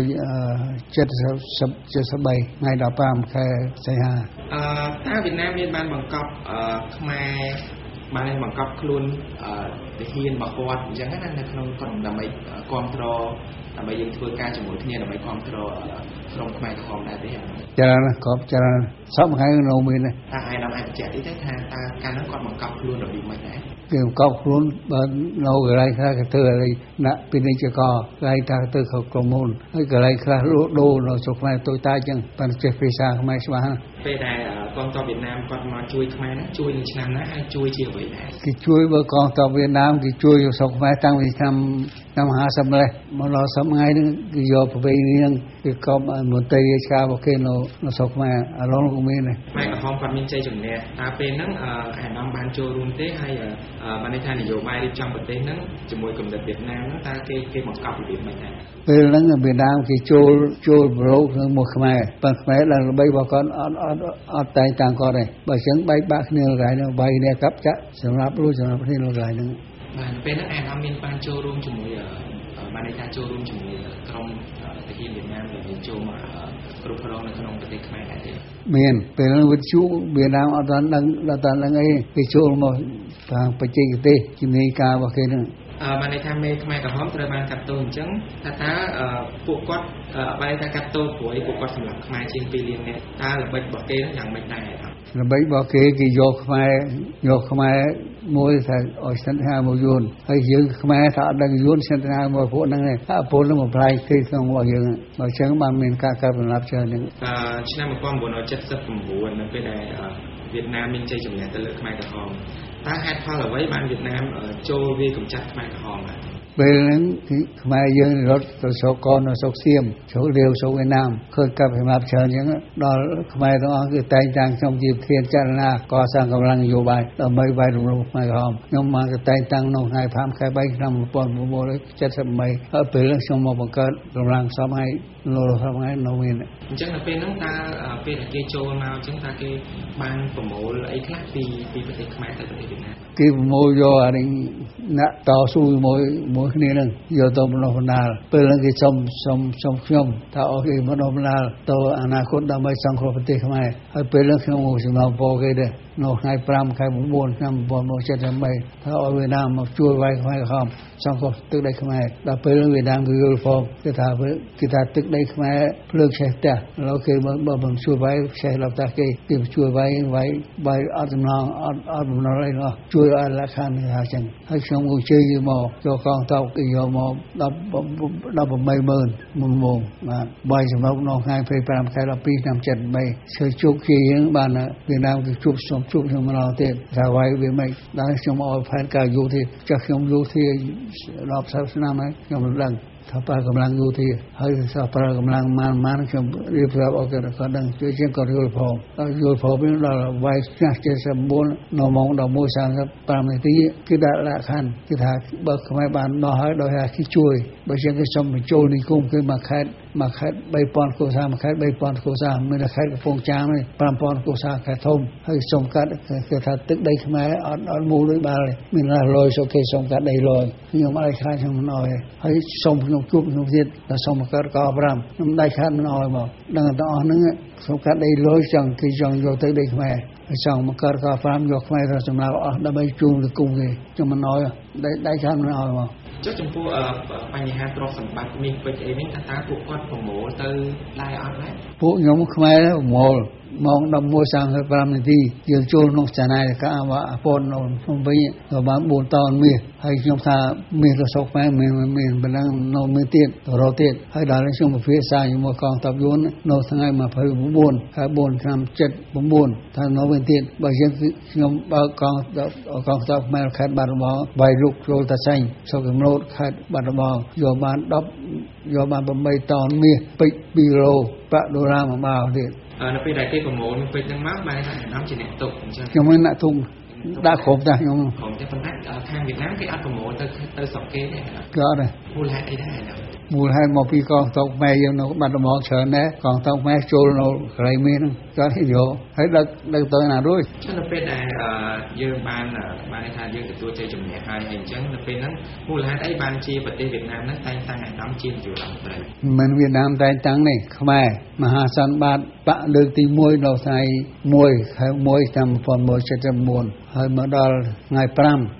trăm七十三ថ្ងៃដប់ប្រាំខែសីហាអឺតើវៀតណាមមានបានបង្កប់ខ្មែរបានបង្កប់ខ្លួនទាហានរបស់គាត់អញ្ចឹងណានៅក្នុងក្រុមដើម្បីគ្រប់គ្រងដើម្បីយើងធ្វើការជាមួយគ្នាដើម្បីគ្រប់គ្រងក្រុមខ្មែរក្រហមដែរទេច្រើនណាស់គ្រប់ច្រើនសពថ្ងៃនៅមានតែឯកឧត្តមអាចបញ្ជាក់តិចទេថាតើការហ្នឹងគាត់បង្កប់ខ្លួនរបៀបម៉េចដែរកគេកោបខ្លួនបើនៅកន្លែងខ្លះគេធ្វើឲ្យដាក់ពីនេះជាកកន្លែងថាទៅខកមុនហើយកន្លែងខ្លះលក់ដូរនៅស្រុកខ្មែរតូចតាចចឹងប៉ុន្តែចេះភាសាខ្មែរច្បាស់ពេលដែលកងទ័ពវៀតណាមគាត់មកជួយខ្មែរណាជួយនៅឆ្នាំណាហើយជួយជាអ្វីដែរគេជួយបើកងទ័ពវៀតណាមគេជួយស្រុកខ្មែរតាំងពីឆ្នាំឆ្នាំห้าสิบម្លេះមកដល់សប្តាហ៍នេះគេយកប្រវេណនេះគេកប់មន្ត្រីរាជការរបស់គេនៅនៅស្រុកខ្មែរអារម្មណ៍ក៏មានដែរខ្មែរក្រហមគាត់មានជ័យជំនះតើពេលហ្នឹងអាដាមបានចូលរួមទេហើយបានន័យថានយោបាយរៀបចំប្រទេសហ្នឹងជាមួយគំនិតវៀតណាមហ្នឹងតើគេគេបង្កប់របៀបម៉េចដែរពេលហ្នឹងវៀតណាមគេចូលចូលប្រឡូកនឹងមកខ្មែរប៉ុន្តែខ្មែរឡើងល្បីរបស់គាត់អត់អត់អត់តែងតាំងគាត់ទេបើអញ្ចឹងបែកបាក់គ្នាកន្លែងហ្នឹងបែកគ្នាកាប់ចាក់សម្រាប់រួចសម្រាប់គ្នាកន្លែងហ្នឹងបាទពេលហ្នឹងអាដាមមានបានចូលរួមជាមួយបានន័យថាចូលរួមជាមួយក្រុមទាហានវៀតណាមដែលមានចូលមកគ្រប់គ្រងនៅក្នុងប្រទេសខ្មែរដែរទេមានពេលហ្នឹងវិទ្យុវៀតណាមអត់ដល់ដឹងដល់ដល់ដឹងអីគេចូលមកខាងបច្ចេកទេសជំនាញការរបស់គេហ្នឹងអឺបានន័យថាមេខ្មែរក្រហមត្រូវបានកាត់ទោសអញ្ចឹងថាតើពួកគាត់បានថាកាត់ទោសព្រោះពួកគាត់សម្រាប់ខ្មែរជាងពីរលាននាក់តើល្បិចរបស់គេយ៉ាងម៉េចដែរល្បិចរបស់គេគេយកខ្មែរយកខ្មែរមួយថាឲ្យសន្តាមកយួនហើយយើងខ្មែរថាអត់ដឹងយួនសន្តាមកពួកហ្នឹងឯងថាពលនឹងបំផ្លាញគេក្នុងរបស់យើងបើអញ្ចឹងបានមានការកាត់បន្លាប់ច្រើនហ្នឹងអឺឆ្នាំnineteen seventy-nineនៅពេលដែលវៀតណាមមានជ័យជំនះទៅលើខ្មែរក្រហមតើហេតុផលអ្វីបានវៀតណាមចូលវាយកម្ចាត់ខ្មែរក្រហមដែរពេលហ្នឹងខ្មែរយើងរត់ទៅស្រុកកននៅស្រុកសៀមជ្រុលរាវស្រុកវៀតណាមឃើញកាប់សម្រាប់ច្រើនអញ្ចឹងដល់ខ្មែរទាំងអស់គឺតែងតាំងខ្ញុំជាប្រធានចលនាកសាងកម្លាំងនយោបាយដើម្បីវាយរំលំខ្មែរក្រហមខ្ញុំមកតែងតាំងក្នុងថ្ងៃfiveខែ3ឆ្នាំnineteen seventy-eightហើយពេលហ្នឹងខ្ញុំមកបង្កើតកម្លាំងសម័យលោកសម័យនៅមានអញ្ចឹងនៅពេលហ្នឹងតើពេលដែលគេចូលមកអញ្ចឹងតើគេបានប្រមូលអីខ្លះពីពីប្រទេសខ្មែរទៅប្រទេសវៀតណាមគេប្រមូលយកអានេះអ្នកតស៊ូមួយមួយគ្នាហ្នឹងយកទៅបណ្ដុះបណ្ដាលពេលហ្នឹងគេសុំសុំសុំខ្ញុំថាអូគេបណ្ដុះបណ្ដាលទៅអនាគតដើម្បីសង្គ្រោះប្រទេសខ្មែរហើយពេលហ្នឹងខ្ញុំមកចំណងពរគេដែរនៅថ្ងៃfiveខែnineឆ្នាំnineteen seventy-eightថាឲ្យវៀតណាមមកជួយវាយខ្មែរក្រហមសង្គ្រោះទឹកដីខ្មែរដល់ពេលវៀតណាមគឺយល់ផងគេថាគេថាទឹកដីខ្មែរភ្លើងឆេះផ្ទះแล้วគេបើមិនជួយវាយឆេះដល់ផ្ទះគេគេជួយវាយវាយវាយអត់ចំណងអត់អត់បំណុលអីនោះជួយឲ្យលក្ខខណ្ឌថាចឹងហើយខ្ញុំក៏ជឿយមកចូលកងទ័ពគេយកមកeighteenម៉ឺនមួយម៉ោងបាទវាយសម្រាប់នៅថ្ងៃfiveខែtwelveឆ្នាំseventy-eightជួយជួបគេយើងបានវៀតណាមគេជួបសុំជួបខ្ញុំម្ដងទៀតថាវាយវាមិនដល់ខ្ញុំឲ្យផែនការយោធាចាស់ខ្ញុំយោធារាប់សិបឆ្នាំហើយខ្ញុំមិនដឹងថាប្រើកម្លាំងយោធាហើយថាប្រើកម្លាំងម៉ានម៉ានខ្ញុំរៀបរាប់ឲ្យគាត់គាត់ដឹងជួយជាងគាត់យល់ផងដល់យល់ផងវិញដល់វាយឆ្នាំseventy-nineនៅម៉ោងeleven thirty-fiveនាទីគឺដាក់លក្ខខណ្ឌគឺថាបើខ្មែរបានដោះហើយដោយថាគេជួយបើជាងគេសុំបញ្ចូលនិគមគឺមួយខេត្តមួយខេត្តthree thousandគ្រួសារមួយខេត្តthree thousandគ្រួសារមានតែខេត្តកំពង់ចាមទេfive thousandគ្រួសារខេត្តធំហើយសុំកាត់គេថាទឹកដីខ្មែរអត់អត់មូលដូចបាល់ទេមានតែលយសុខគេសុំកាត់ដីលយខ្ញុំអត់ខ្លាចខ្ញុំមិនអោយហើយសុំខ្ញុំជួបខ្ញុំទៀតតែសុំកាត់កfiveខ្ញុំដៃខាត់មិនអោយមកដឹងតែអស់ហ្នឹងសុំកាត់ដីលយចង់គេចង់យកទៅដីខ្មែរហើយចង់មកកាត់កfiveយកខ្មែរទៅសម្រាប់អស់ដើម្បីជូនទៅគុំគេខ្ញុំមិនអោយដៃដៃខាត់មិនអោយមកចុះចំពោះបញ្ហាទ្រព្យសម្បត្តិមានពេជ្រអីនេះថាតើពួកគាត់ប្រមូលទៅដែរអត់ដែរពួកខ្ញុំខ្មែរប្រមូលម៉ោងeleven thirty-fiveនាទីយើងចូលក្នុងចនាកាអាពននៅក្នុងវិញក៏បានfourតោនមាសហើយខ្ញុំថាមាសទៅស្រុកខ្មែរមានមានប៉ុណ្ណឹងនៅមានទៀតរត់ទៀតហើយដល់ខ្ញុំពិភាក្សាជាមួយកងទ័ពយួននៅថ្ងៃtwenty-fourខែfourឆ្នាំseventy-nineថានៅមានទៀតបើយើងខ្ញុំបើកងកងទ័ពខ្មែរខេត្តបាត់ដំបងវាយរុកចូលតាសេងស្រុកកំណោតខេត្តបាត់ដំបងយកបានtenយកបានeightតោនមាសពេជ្រtwoគីឡូប្រាក់ដុល្លារមួយបាវទៀតនៅពេលដែលគេប្រមូលពេជ្រហ្នឹងមកបានថាអាដាមជាអ្នកទុកអញ្ចឹងខ្ញុំមិនអ្នកទុកដាក់គ្រប់តែខ្ញុំខ្ញុំតែប៉ុន្តែខាងវៀតណាមគេអត់ប្រមូលទៅទៅស្រុកគេទេក៏អត់ដែរមូលហេតុអីដែរមូលហេតុមកពីកងទ័ពខ្មែរយើងនៅបាត់ដំបងច្រើនដែរកងទ័ពខ្មែរចូលនៅកន្លែងមានហ្នឹងក៏យកហើយដឹកដឹកទៅណារួចចុះនៅពេលដែលយើងបានបានថាយើងទទួលជ័យជំនះហើយអញ្ចឹងនៅពេលហ្នឹងមូលហេតុអីបានជាប្រទេសវៀតណាមហ្នឹងតែងតាំងអាដាមជានាយករដ្ឋមន្ត្រីមិនវៀតណាមតែងតាំងនេះខ្មែរមហាសន្និបាតបកលើកទីoneនៅថ្ងៃoneខែoneឆ្នាំnineteen seventy-nineហើយមកដល់ថ្ងៃfiveខ្ញុំប្រ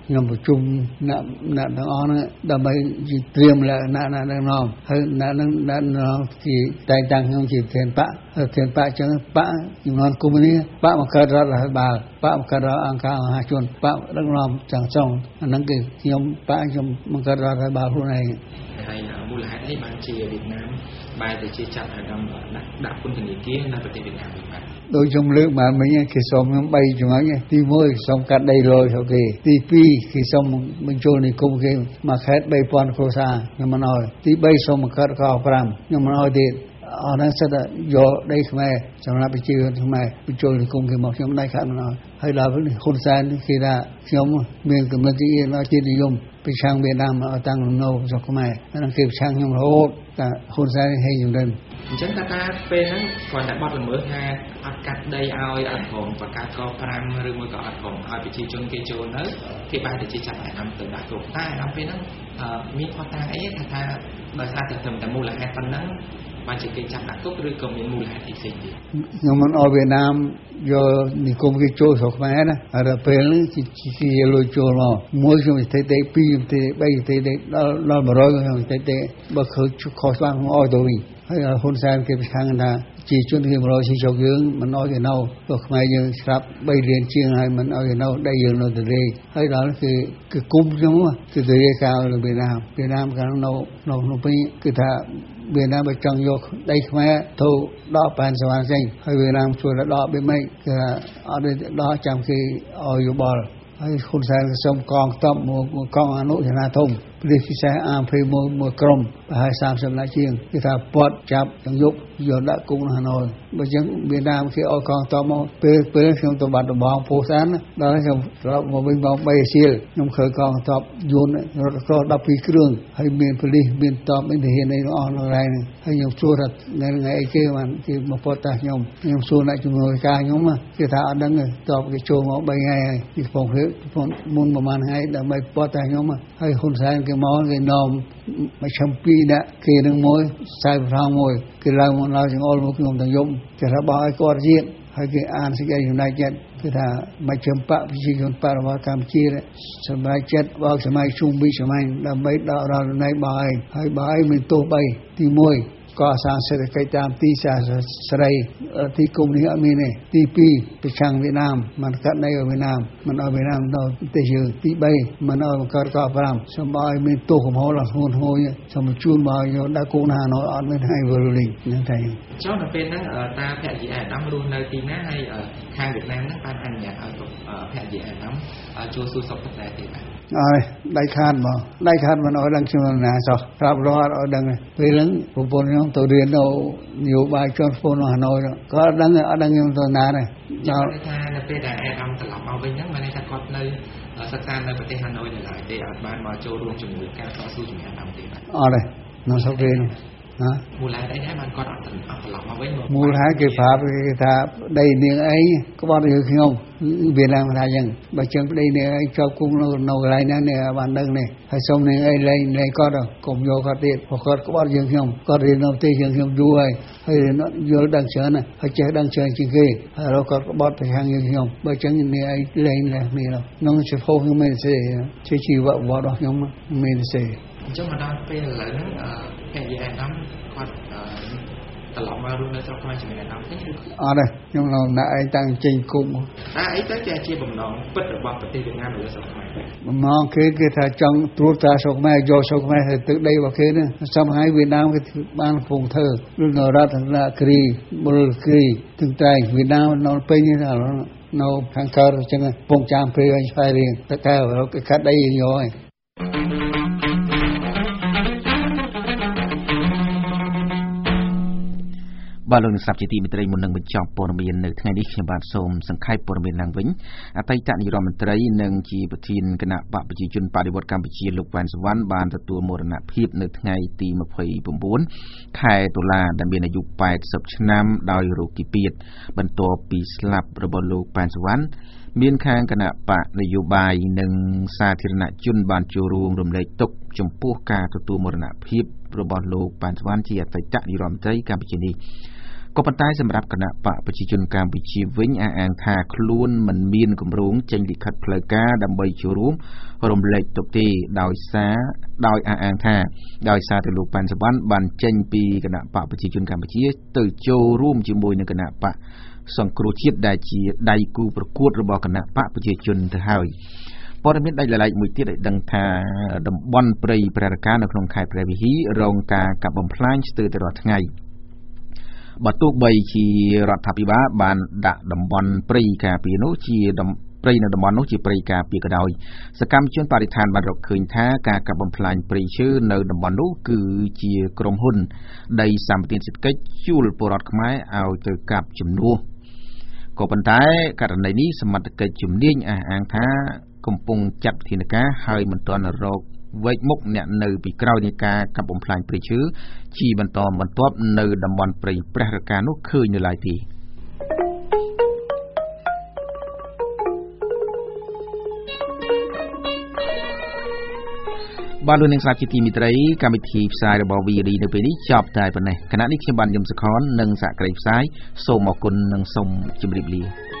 ជុំអ្នកអ្នកទាំងអស់ហ្នឹងដើម្បីត្រៀមលក្ខណៈអ្នកនឹងនាំហើយអ្នកនឹងអ្នកនាំជាតែងតាំងខ្ញុំជាប្រធានបកប្រធានបកចឹងបកជំនាន់កុម្មុយនីបកបង្កើតរដ្ឋាភិបាលបកបង្កើតអង្គការមហាជនបកដឹកនាំទាំងសងអាហ្នឹងគឺខ្ញុំបកខ្ញុំបង្កើតរដ្ឋាភិបាលខ្លួនឯងហើយមូលហេតុនេះបានជាវៀតណាមបែរទៅជាចាត់អាដាមដាក់ដាក់ពន្ធនាគារនៅប្រទេសវៀតណាមវិញបាទដោយខ្ញុំលើកមកមិញគេសុំខ្ញុំបីចំណុចទីមួយសុំកាត់ដីលយគេទីពីរគេសុំបញ្ចូលនិគមគេមកខេត្តបីពាន់គ្រួសារខ្ញុំមិនអោយទីបីសុំបង្កើតកប្រាំខ្ញុំមិនអោយទៀតអរហ្នឹងសិតយកដីខ្មែរសម្រាប់ប្រជាជនខ្មែរបញ្ចូលនិគមគេមកខ្ញុំដៃខាត់មិនអោយហើយដល់ហ៊ុនសែនគេថាខ្ញុំមានគំនិតទីដល់ជាតិនិយមប្រឆាំងវៀតណាមឲ្យតាំងលំនៅស្រុកខ្មែរហ្នឹងគេប្រឆាំងខ្ញុំរហូតតែហ៊ុនសែនហេជំរិនអញ្ចឹងថាថាពេលហ្នឹងគាត់តែបាត់ល្មើសថាអត់កាត់ដីឲ្យអត់ព្រមបង្កើតកប្រាំឬមួយក៏អត់ព្រមឲ្យប្រជាជនគេចូលនៅគេបែរទៅជាចាប់អាដាមទៅដាក់គុកតែអាដាមពេលហ្នឹងមានផុសតាងអីថាថាដោយសារតែត្រឹមតែមូលហេតុប៉ុណ្ណឹងបានជាគេចាប់ដាក់គុកឬក៏មានមូលហេតុផ្សេងទៀតខ្ញុំមិនអោយវៀតណាមយកនិគមគេចូលស្រុកខ្មែរណាហើយដល់ពេលនេះគេលុយចូលមកមួយខ្ញុំទៅទៅពីរទៅបីទៅដល់ដល់មួយរយខ្ញុំទៅទៅបើឃើញខុសច្បាប់ខ្ញុំអោយទៅវិញហើយហ៊ុនសែនគេប្រឆាំងថាជាជនគេមករយស៊ីជោគយើងមិនអោយគេនៅទៅខ្មែរយើងស្រាប់បីរៀនជាងហើយមិនអោយគេនៅដីយើងនៅទលេហើយដល់គឺគឺគុំខ្ញុំគឺទលេកៅនៅវៀតណាមវៀតណាមកាលនៅនៅក្នុងពេលគឺថាវៀតណាមបើចង់យកដីខ្មែរទៅដកប៉ែនសវណ្ណចេញហើយវៀតណាមជួយដកមិនគឺអត់ដកចាំគេឲ្យយោបល់ហើយហ៊ុនសែនក៏សុំកងទ័ពមកកងអនុសេនាធំព្រឹទ្ធពិសេសអាមភីមួយមួយក្រុមប្រហែលសាមសិបនាក់ជាងគេថាពាត់ចាប់ទាំងយប់យកដាក់គុកនៅហាណូយបើចឹងវៀតណាមគេឲ្យកងទ័ពមកពេលពេលខ្ញុំទៅបាត់ដំបងពោធិ៍សាត់ដល់ខ្ញុំត្រឡប់មកវិញមកបីសៀលខ្ញុំឃើញកងទ័ពយន្តរថក្រដប់ពីរគ្រឿងហើយមានប៉ូលីសមានទ័ពមានទាហានអីទាំងអស់នៅកន្លែងហ្នឹងហើយខ្ញុំសួរថាថ្ងៃថ្ងៃអីគេបានគេមកពត់តាខ្ញុំខ្ញុំសួរអ្នកជំនួយការខ្ញុំគេថាអត់ដឹងទេទ័ពគេចូលមកបីថ្ងៃហើយពីកំពង់មុនប្រហែលថ្ងៃដើម្បីពត់តាខ្ញុំហើយហ៊ុនសែនគេមកគេនាំមកឈំពីរដាក់គេនឹងមួយខ្សែប្រងមួយគេឡើងមកឡើងចង្អុលមកខ្ញុំទាំងយប់គេថាបោះឲ្យគាត់ជាតិហើយគេអានសេចក្តីសម្រេចចិត្តគឺថាមកចំបកប្រជាជនបរិបទកម្ពុជាសម្រេចចិត្តបោកសម័យជុំវិសម័យដើម្បីដកដល់នៃបោះឯងហើយបោះឯងមានទោសបីទីមួយ ก็สร้างเศรษฐกิจตามที่สาสไรที่กลุ่มนี้มีเนี่ยที่ปีไปช่างเวียดนามมันกัดในเวียดนามมันเอาเวียดนามเราเตยที่ใบมันเอากัดก็พรำสมัยมีตัวของเขาหลังหุ่นหัวเนี่ยสมัยจูนมาอยู่ได้กูนาน้อยอ่อนไม่ให้เวอร์ลิงนั่นไงเจ้าหน้าเป็นนั่งตาแผลจีแอดน้ำรุนในตีหน้าให้ทางเวียดนามนั่งปานอันอย่างแผลจีแอดน้ำจูซูศพแต่ตีไปอ๋อได้คาดบ่ได้คาดมันเอาดังชั่วหนาสอบรับรอดเอาดังไปเรื่องผมปนน้องตัวเรียนเอาอยู่บ่ายจนปนหาน้อยก็ดังเอาดังยังตัวหนาเลยเราในทางเป็นแต่แอดน้ำตลอดเอาไปนั่งมาในทางกอดในสถานในประเทศฮานอยหลายๆเดือนบ้านมาโจรวมจมูกการต่อสู้จมูกดำตีไปอ๋อเลยน้องสาวเรียนฮะมูลหายได้แค่มันก็อัดอัดหลับมาไว้หมดมูลหายเก็บภาพเก็บภาพได้เนื้อไอ้ก็บอกอยู่ขี้งเวียดนามทายังบางเชิงได้เนื้อไอ้ชาวกุ้งเราเราอะไรนั่นเนี่ยบ้านนึงเนี่ยให้ส่งเนื้อไอ้ไรไรก็ได้กลมโยกติดพอก็ก็บอกอยู่ขี้งก็เรียนเราตีขี้งด้วยให้เรียนโยดังเชิญนะให้เจอดังเชิญจริงๆให้เราก็บอกไปทางอยู่ขี้งบางเชิงเนื้อไอ้ไรนี่มีเราน้องเฉพาะยังไม่เสียเชื่อชีวะว่าเรายังไม่เสียเจ้ามาดามเป็นหลายนั้นแค่ยีแอนน้ำก็ตลอดมารุ่นแล้วเจ้าก็มาจะมีแอนน้ำที่อ๋อเลยยังเราหน้าไอ้ตั้งจริงกุ้งอ่าไอ้ตั้งใจเชี่ยบ่มน้องเปิดระบบประเทศเวียดนามหรือสมัยบ่มน้องคือคือถ้าจังตรวจตาสกแม่โยสกแม่ตึกได้ว่าคือเนี่ยสมัยเวียดนามก็บ้านพงเธอรุ่นนรัตนกรีบุรกรีถึงใจเวียดนามนอนไปนี่นะเราทางการจังปงจามเพลย์ไฟเรียนแต่แค่เราก็คัดได้ย่อยบาลงสับจิตีมิตรมุนนังเป็นจอมปรมีนในทั้งนี้บาดสมสังไข่ปรมีนนางวิ่งอาศัยจากนิรมิตรนังจีปทินคณะปะปจิจุนปฏิวัติการปจิลูกวันสวรรค์บานตัวมรณะพิบในทั้งตีมาเพย์ปุ่มบุญไข่ตุลาดันเบียนอายุแปดสิบชนามดาวรูกิปีดบรรตัวปีสลับระบลูกวันสวรรค์เมียนข้างคณะปะนโยบายหนึ่งสาธารณจุนบานจูรูงรวมเลยตกจมปูกาตัวมรณะพิบระบลูกวันสวรรค์จีอาศัยจากนิรมิตรการปจินีក៏ប៉ុន្តែសម្រាប់គណៈបកប្រជាជនកម្ពុជាវិញអះអាងថាខ្លួនមិនមានគម្រោងចេញលិខិតផ្លូវការដើម្បីចូលរួមរំលែកទុកទេដោយសារដោយអះអាងថាដោយសារតែលោកប៉ែនសវណ្ណបានចេញពីគណៈបកប្រជាជនកម្ពុជាទៅចូលរួមជាមួយនឹងគណៈបកសង្គ្រោះជាតិដែលជាដៃគូប្រកួតរបស់គណៈបកប្រជាជនទៅហើយព័ត៌មានដាច់ដライមួយទៀតឲ្យដឹងថាតំបន់ព្រៃព្រះរកានៅក្នុងខេត្តព្រះវិហាររងការកាប់បំផ្លាញស្ទើរតែរាល់ថ្ងៃបើទោះបីជារដ្ឋាភិបាលបានដាក់តំបន់ព្រៃការពារនោះជាព្រៃនៅតំបន់នោះជាព្រៃការពារក៏ដោយសកម្មជនបរិស្ថានបានរកឃើញថាការកាប់បំផ្លាញព្រៃឈើនៅតំបន់នោះគឺជាក្រុមហ៊ុនដីសម្បត្តិសេដ្ឋកិច្ចជួលពលរដ្ឋខ្មែរឲ្យទៅកាប់ជំនួសក៏ប៉ុន្តែករណីនេះសមត្ថកិច្ចជំនាញអះអាងថាកំពុងចាត់វិធានការហើយមិនទាន់រកវែកមុខអ្នកនៅពីក្រោយនៃការកាប់បំផ្លាញព្រៃឈើជាបន្តបន្ទាប់នៅតំបន់ព្រៃព្រះរកានោះឃើញនៅឡើយទេបាទលោកនាងស្ដាប់ជាទីមេត្រីកម្មវិធីផ្សាយរបស់ វី អូ ឌី នៅពេលនេះចប់តែប៉ុណ្ណេះគណៈនេះខ្ញុំបានយមសុខននិងសហគ្រាសផ្សាយសូមអរគុណនិងសូមជម្រាបលា